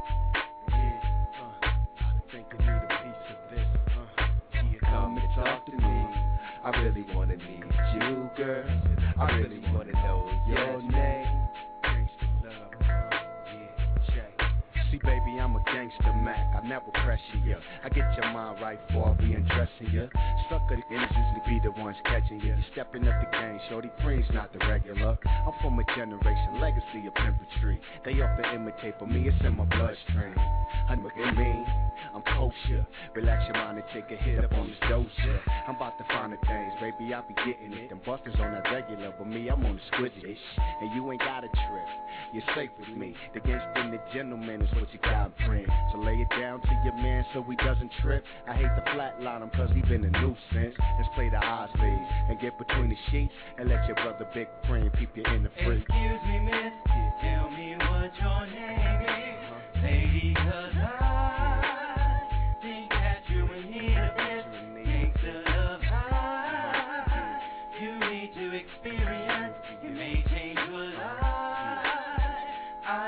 I think I need a piece of this. You come and talk to me. I really wanna meet you, girl. I really wanna know your name. Gangsta love, check. See, baby, I'm a gangster Mac. I never pressure you. I get your mind right before we undressing you. Sucker niggas usually be the ones catching you. Stepping up the game, shorty cream's not the regular. I'm from a generation legacy of pimpantry. They often imitate, but me it's in my bloodstream. I'm looking mean, I'm kosher. Relax your mind and take a hit up on this doja. I'm about to find the things, baby, I be getting it. Them busters on that regular, but me I'm on the squidgy. And you ain't got a trip, you're safe with me. The gangsta and the gentleman is what you got friend. So lay it down to your man so he doesn't trip. I hate to flatline him cause he been a nuisance. Let's play the odds phase and get between the sheets and let your brother big friend peep you in the fridge. Excuse me, miss, tell me what your name is. Lady, cause I think that you in here to best. Takes the love high. You need to experience, you may change your life. I want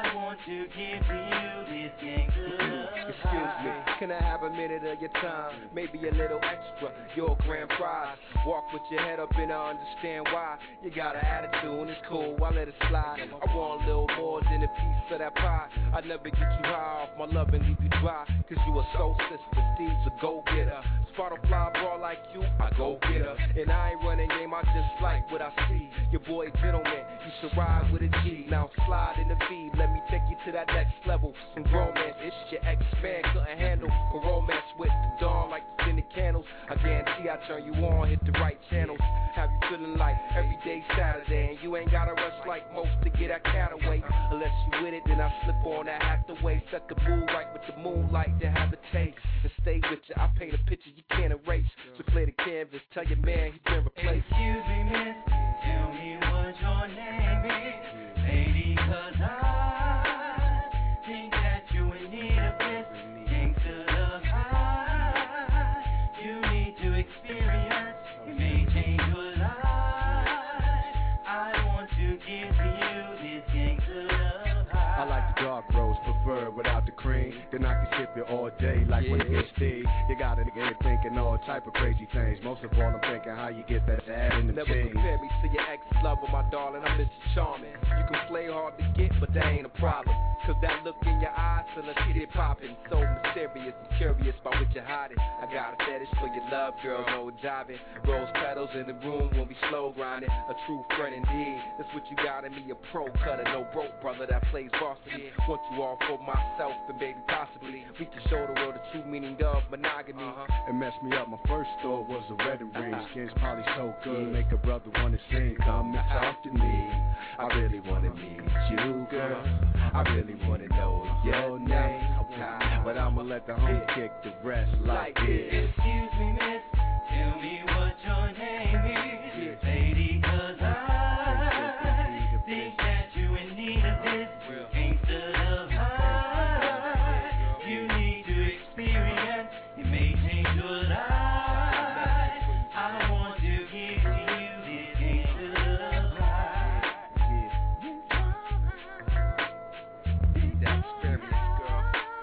to give to you this gangsta love. Excuse me, can I have a minute of your time? Maybe a little extra, your grand prize. Walk with your head up and I understand why. You got an attitude and it's cool, I let it slide. I want a little more than a piece of that pie. I never get you high off my love and leave you dry. Cause you a soul sister, Steve's a go-getter. Spot a fly ball like you, I go get her. And I ain't running game, I just like what I see. Your boy gentleman, you should ride with a G. Now slide in the feed, let me take you to that next level. Some romance, it's your ex-man couldn't handle. For romance with the dawn like the tinted candles. I guarantee I turn you on, hit the right channels. Have you feeling like every day Saturday. And you ain't gotta rush like most to get that cat away. Unless you with it, then I slip on that Hathaway. Set the mood right with the moonlight to have a taste. And stay with you, I paint a picture you can't erase. So clear the canvas, tell your man he's been replaced. Excuse me, miss, tell me what your name is, lady, cause I think that you in need of this gangsta love high. You need to experience, it may change your life. I want to give to you this gangsta love high. I like the dark rose, prefer without the cream. Then I can sip it all day like when it gets tea. You got a nigga thinking all type of crazy things. Most of all, I'm thinking how you get that ad in the Never team. compare me to your ex-lover, my darling, I miss you charming. You can play hard to get, but that ain't a problem. Cause that look in your eyes, till I see it popping. So mysterious and curious by what you're hiding. I got a fetish for your love, girl, no jiving. Rose petals in the room when we slow grinding. A true friend indeed, that's what you got in me, a pro cutter. No broke brother that plays varsity. Want you all for myself and baby possibly. We can show the world the true meaning of monogamy. It messed me up, my first thought was a wedding ring. Skin's probably so good, make a brother wanna sing. Come and talk to me, I really wanna meet you, girl. I really wanna know your name. But I'ma let the home kick the rest like this. Excuse me, miss, tell me what your name is, lady, cause I think that you in need of this gangsta love high. You need to experience, it may change your life. I want to give to you this gangsta love high. That experience, girl.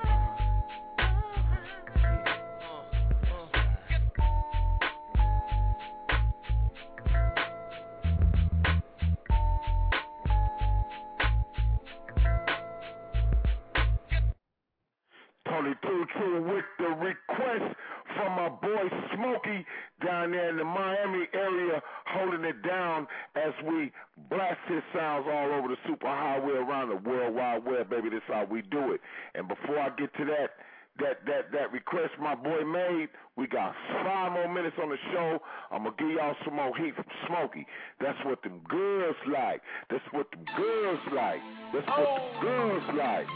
Tony Too True with the request from my boy Smokey down there in the Miami area, holding it down as we blast his sounds all over the superhighway around the World Wide Web, baby. That's how we do it. And before I get to that request my boy made, we got 5 more minutes on the show. I'm going to give y'all some more heat from Smokey. That's what them girls like. That's what them girls like. That's what them girls like.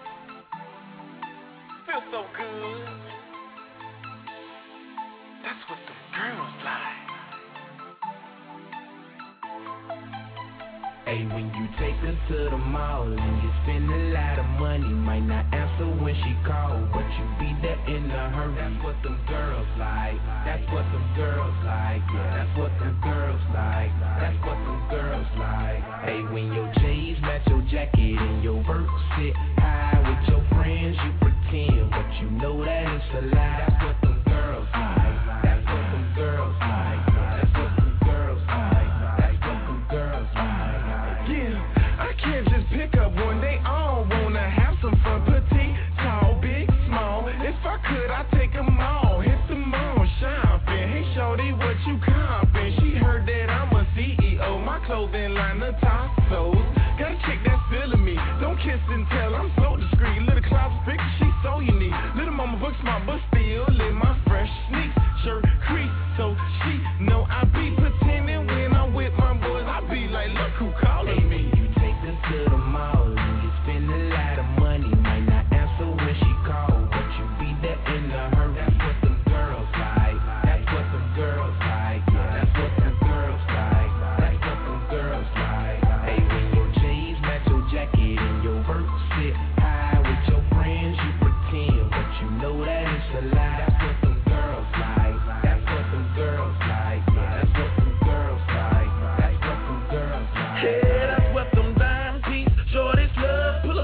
Feel so good. That's what them girls like. Hey, when you take her to the mall and you spend a lot of money, might not answer when she calls, but you be there in a hurry. That's what them girls like. That's what them girls like. Yeah, that's what them girls like. That's what them girls like. Hey, when your J's match your jacket and your vert sit high with your friends, you pretend, but you know that it's a lie. That's what them girls like. That's what them girls like. That's what them girls like. That's what them girls like. Yeah, I can't just pick up one. They all wanna have some fun. Petite, tall, big, small. If I could, I'd take them all. Hit the mall shopping. Hey, shorty, what you comping? She heard that I'm a CEO. My clothing line, the top soles. Got a chick that's feeling me. Don't kiss and tell, I'm so discreet. Little closet picture, she's so unique. Little mama book smart, but still in my fresh sneaks. Shirt crease, so she know I be pretending when I'm with my boys. I be like, look who calling me. You take her to the mall and you spend a lot of money. Might not answer when she calls, but you be there in a hurry. That's what them girls like. That's what them girls like. Yeah, that's what them girls like. That's what them girls like. Hey, when your J's match your jacket and your vert sit high with your friends, you pretend, but you know that it's a lie.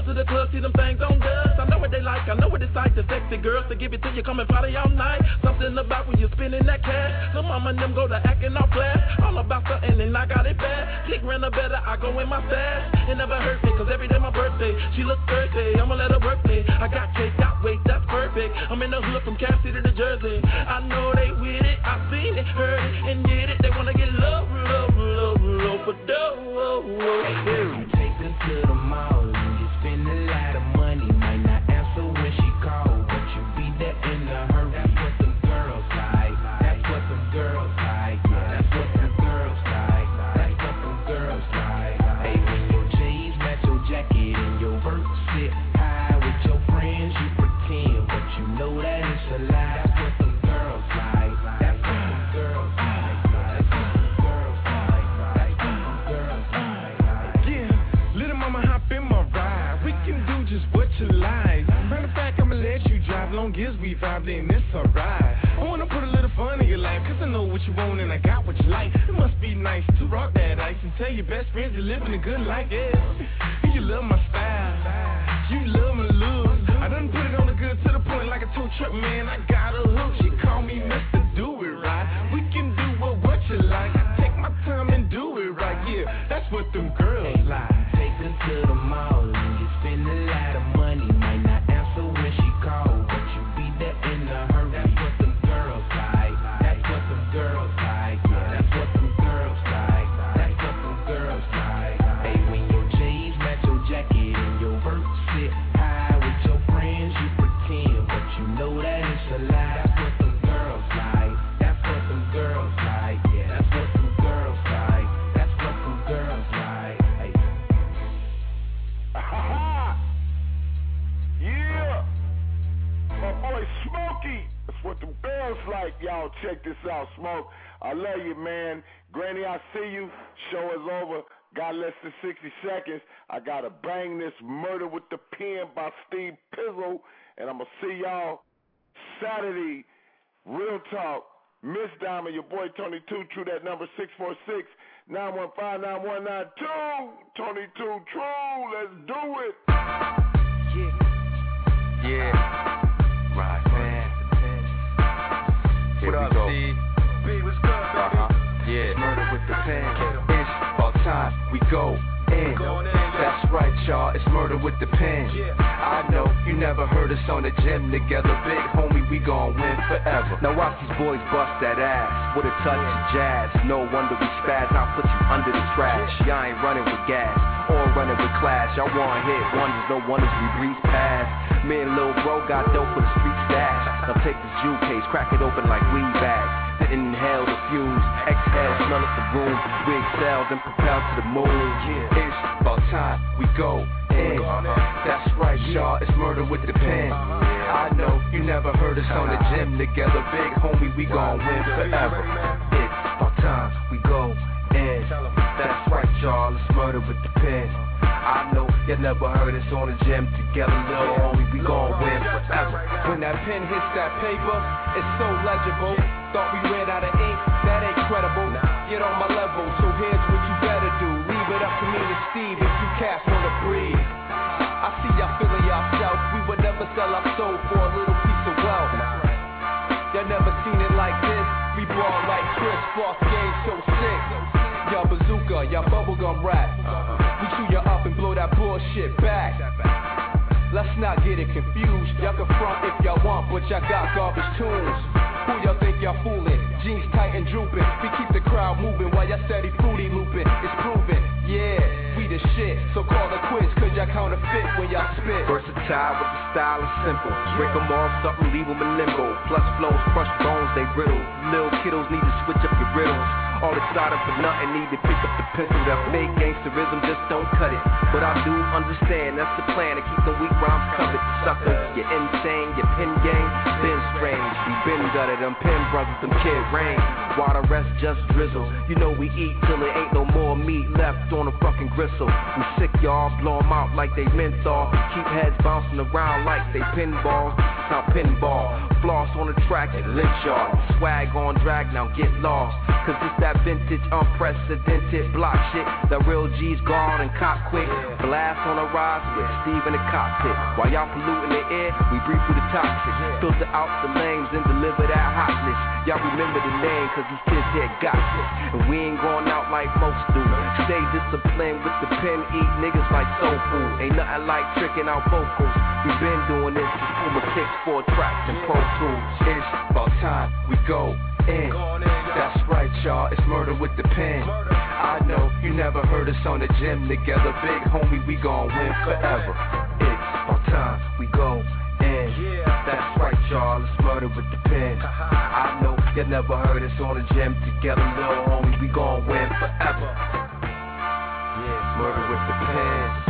go to the club, see them things on dust. I know what they like, I know what it's like. The sexy girls to give it to you, come and party all night. Something about when you're spending that cash. The mama and them go to acting all flash. All about something and I got it bad. Click ran a better, I go in my stash. It never hurt me, cause every day my birthday. She look thirsty, I'ma let her work me. I got cake, got weight, that's perfect. I'm in the hood from Cap City to Jersey. I know they with it, I seen it, heard it, and did it. They wanna get love for dough. You take her to the mall and you spend a lot of money. Might not answer when she calls, but you be there in a hurry. That's what them girls like. That's what them girls like. Yeah, that's what them girls like. That's what them girls like. Hey, when your J's match your jacket and your vert sit high with your friends, you pretend, but you know that it's a lie. That's what them girls like. That's what them girls like. That's what them girls like. That's what them girls like. Yeah, little mama hop in my ride. We can do just what you like. Matter of fact, I'ma let you drive. Long as we vibe, then it's alright. I wanna put a little fun in your life, cause I know what you want and I got what you like. It must be nice to rock that ice and tell your best friends you're living a good life, yeah. And you love my style, you love my look. I done put it on the good to the point like a tow truck, man. I got a hook, she call me Mr. Do It Right. We can do what you like. I take my time and do it right, yeah. That's what them girls like. Take her to the mall and you spend a lot of money. Might not answer when she calls, but you be there in a hurry. That's what them girls like. That's what them girls like. Yeah, that's what them girls like. That's what them girls like. Hey, when your J's match your jacket and your vert sit high with your friends, you pretend, but you know that it's a lie. That's what them girls like. That's what them girls like. Yeah, that's what them girls like. That's what them girls like. Hey. Yeah, my boy Smokey. That's what them girls like. Y'all check this out, Smoke. I love you, man. Granny, I see you. Show is over. Got less than 60 seconds. I gotta bang this Murder with the Pen by Steve Pizzle, and I'ma see y'all Saturday. Real talk. Miss Diamond, your boy Tony Two True. That number 646-915-9192. Tony Two True. Let's do it. Yeah. Right, man. Here what up, Steve? B, what's good, baby? Yeah. Murder with the Pen. It's about time we go in. That's right, y'all. It's Murder with the Pen. I know you never heard us on the gym together. Big homie, we gon' win forever. Now watch these boys bust that ass with a touch of jazz. No wonder we spaz. I'll put you under the trash. Y'all ain't running with gas or running with class. Y'all want hit wonders, no wonders we breeze past. Me and Lil Bro got dope for the street stash. Now take this jewel case, crack it open like weed bags. Inhale the fumes, exhale, smell of the room. We excel, then propel to the moon. It's about time we go in. That's right, y'all, it's Murder with the Pen. I know you never heard us on the gym together. Big homie, we gon' win forever. It's about time we go in. That's right, y'all, it's Murder with the Pen. I know you never heard us on the gym together, little homie, we gon' win forever. When that pen hits that paper, it's so legible. Thought we ran out of ink, that ain't credible. Get on my level, so here's what you better do. Leave it up to me and Steve if you cats wanna breathe. I see y'all feeling yourself. We would never sell our soul for a little piece of wealth. Y'all never seen it like this. We ball like Chris, boss game so sick. Y'all bazooka, y'all bubblegum rap. We chew you up and blow that bullshit back. Let's not get it confused. Y'all can front if y'all want, but y'all got garbage tunes. Who y'all think y'all fooling? Jeans tight and drooping. We keep the crowd moving while y'all steady fruity looping. It's proven, yeah, we the shit. So call it quits, cause y'all counterfeit when y'all spit. Versatile with the style is simple. Break them off, something, leave them in limbo. Plus flows, crush bones, they brittle. Little kiddos need to switch up your riddles. All excited for nothing, need to pick up the pencil. That fake gangsterism just don't cut it. But I do understand, that's the plan, to keep the weak rhymes covered. Sucker, you're insane, your pen game been strange. We been gutted, them pen brothers, them Kid Rain. While the rest just drizzle. You know we eat till there ain't no more meat left on the fucking gristle. We sick, y'all, blow them out like they menthol. Keep heads bouncing around like they pinballs. now pinball. Floss on the track and lynch yard. Swag on drag, now get lost. Cause it's that vintage, unprecedented block shit. The real G's guard and cop quick. Blast on a rise with Steve in the cockpit. While y'all polluting the air, we breathe through the toxic. Filter out the lanes and deliver that hotness. Y'all remember the name cause these kids here got this. And we ain't going out like most do. Stay disciplined with the pen, eat niggas like soul food. Ain't nothing like tricking out vocals. We been doing this since Puma kicks 4 tracks and Pro Tools. It's about time we go in. That's right, y'all, it's murder with the pen. I know you never heard us on the gym together. Big homie, we gon' win forever. It's about time we go in. That's right, y'all, it's murder with the pen. I know you never heard us on the gym together. Little homie, we gon' win forever. Yeah, murder with the pen.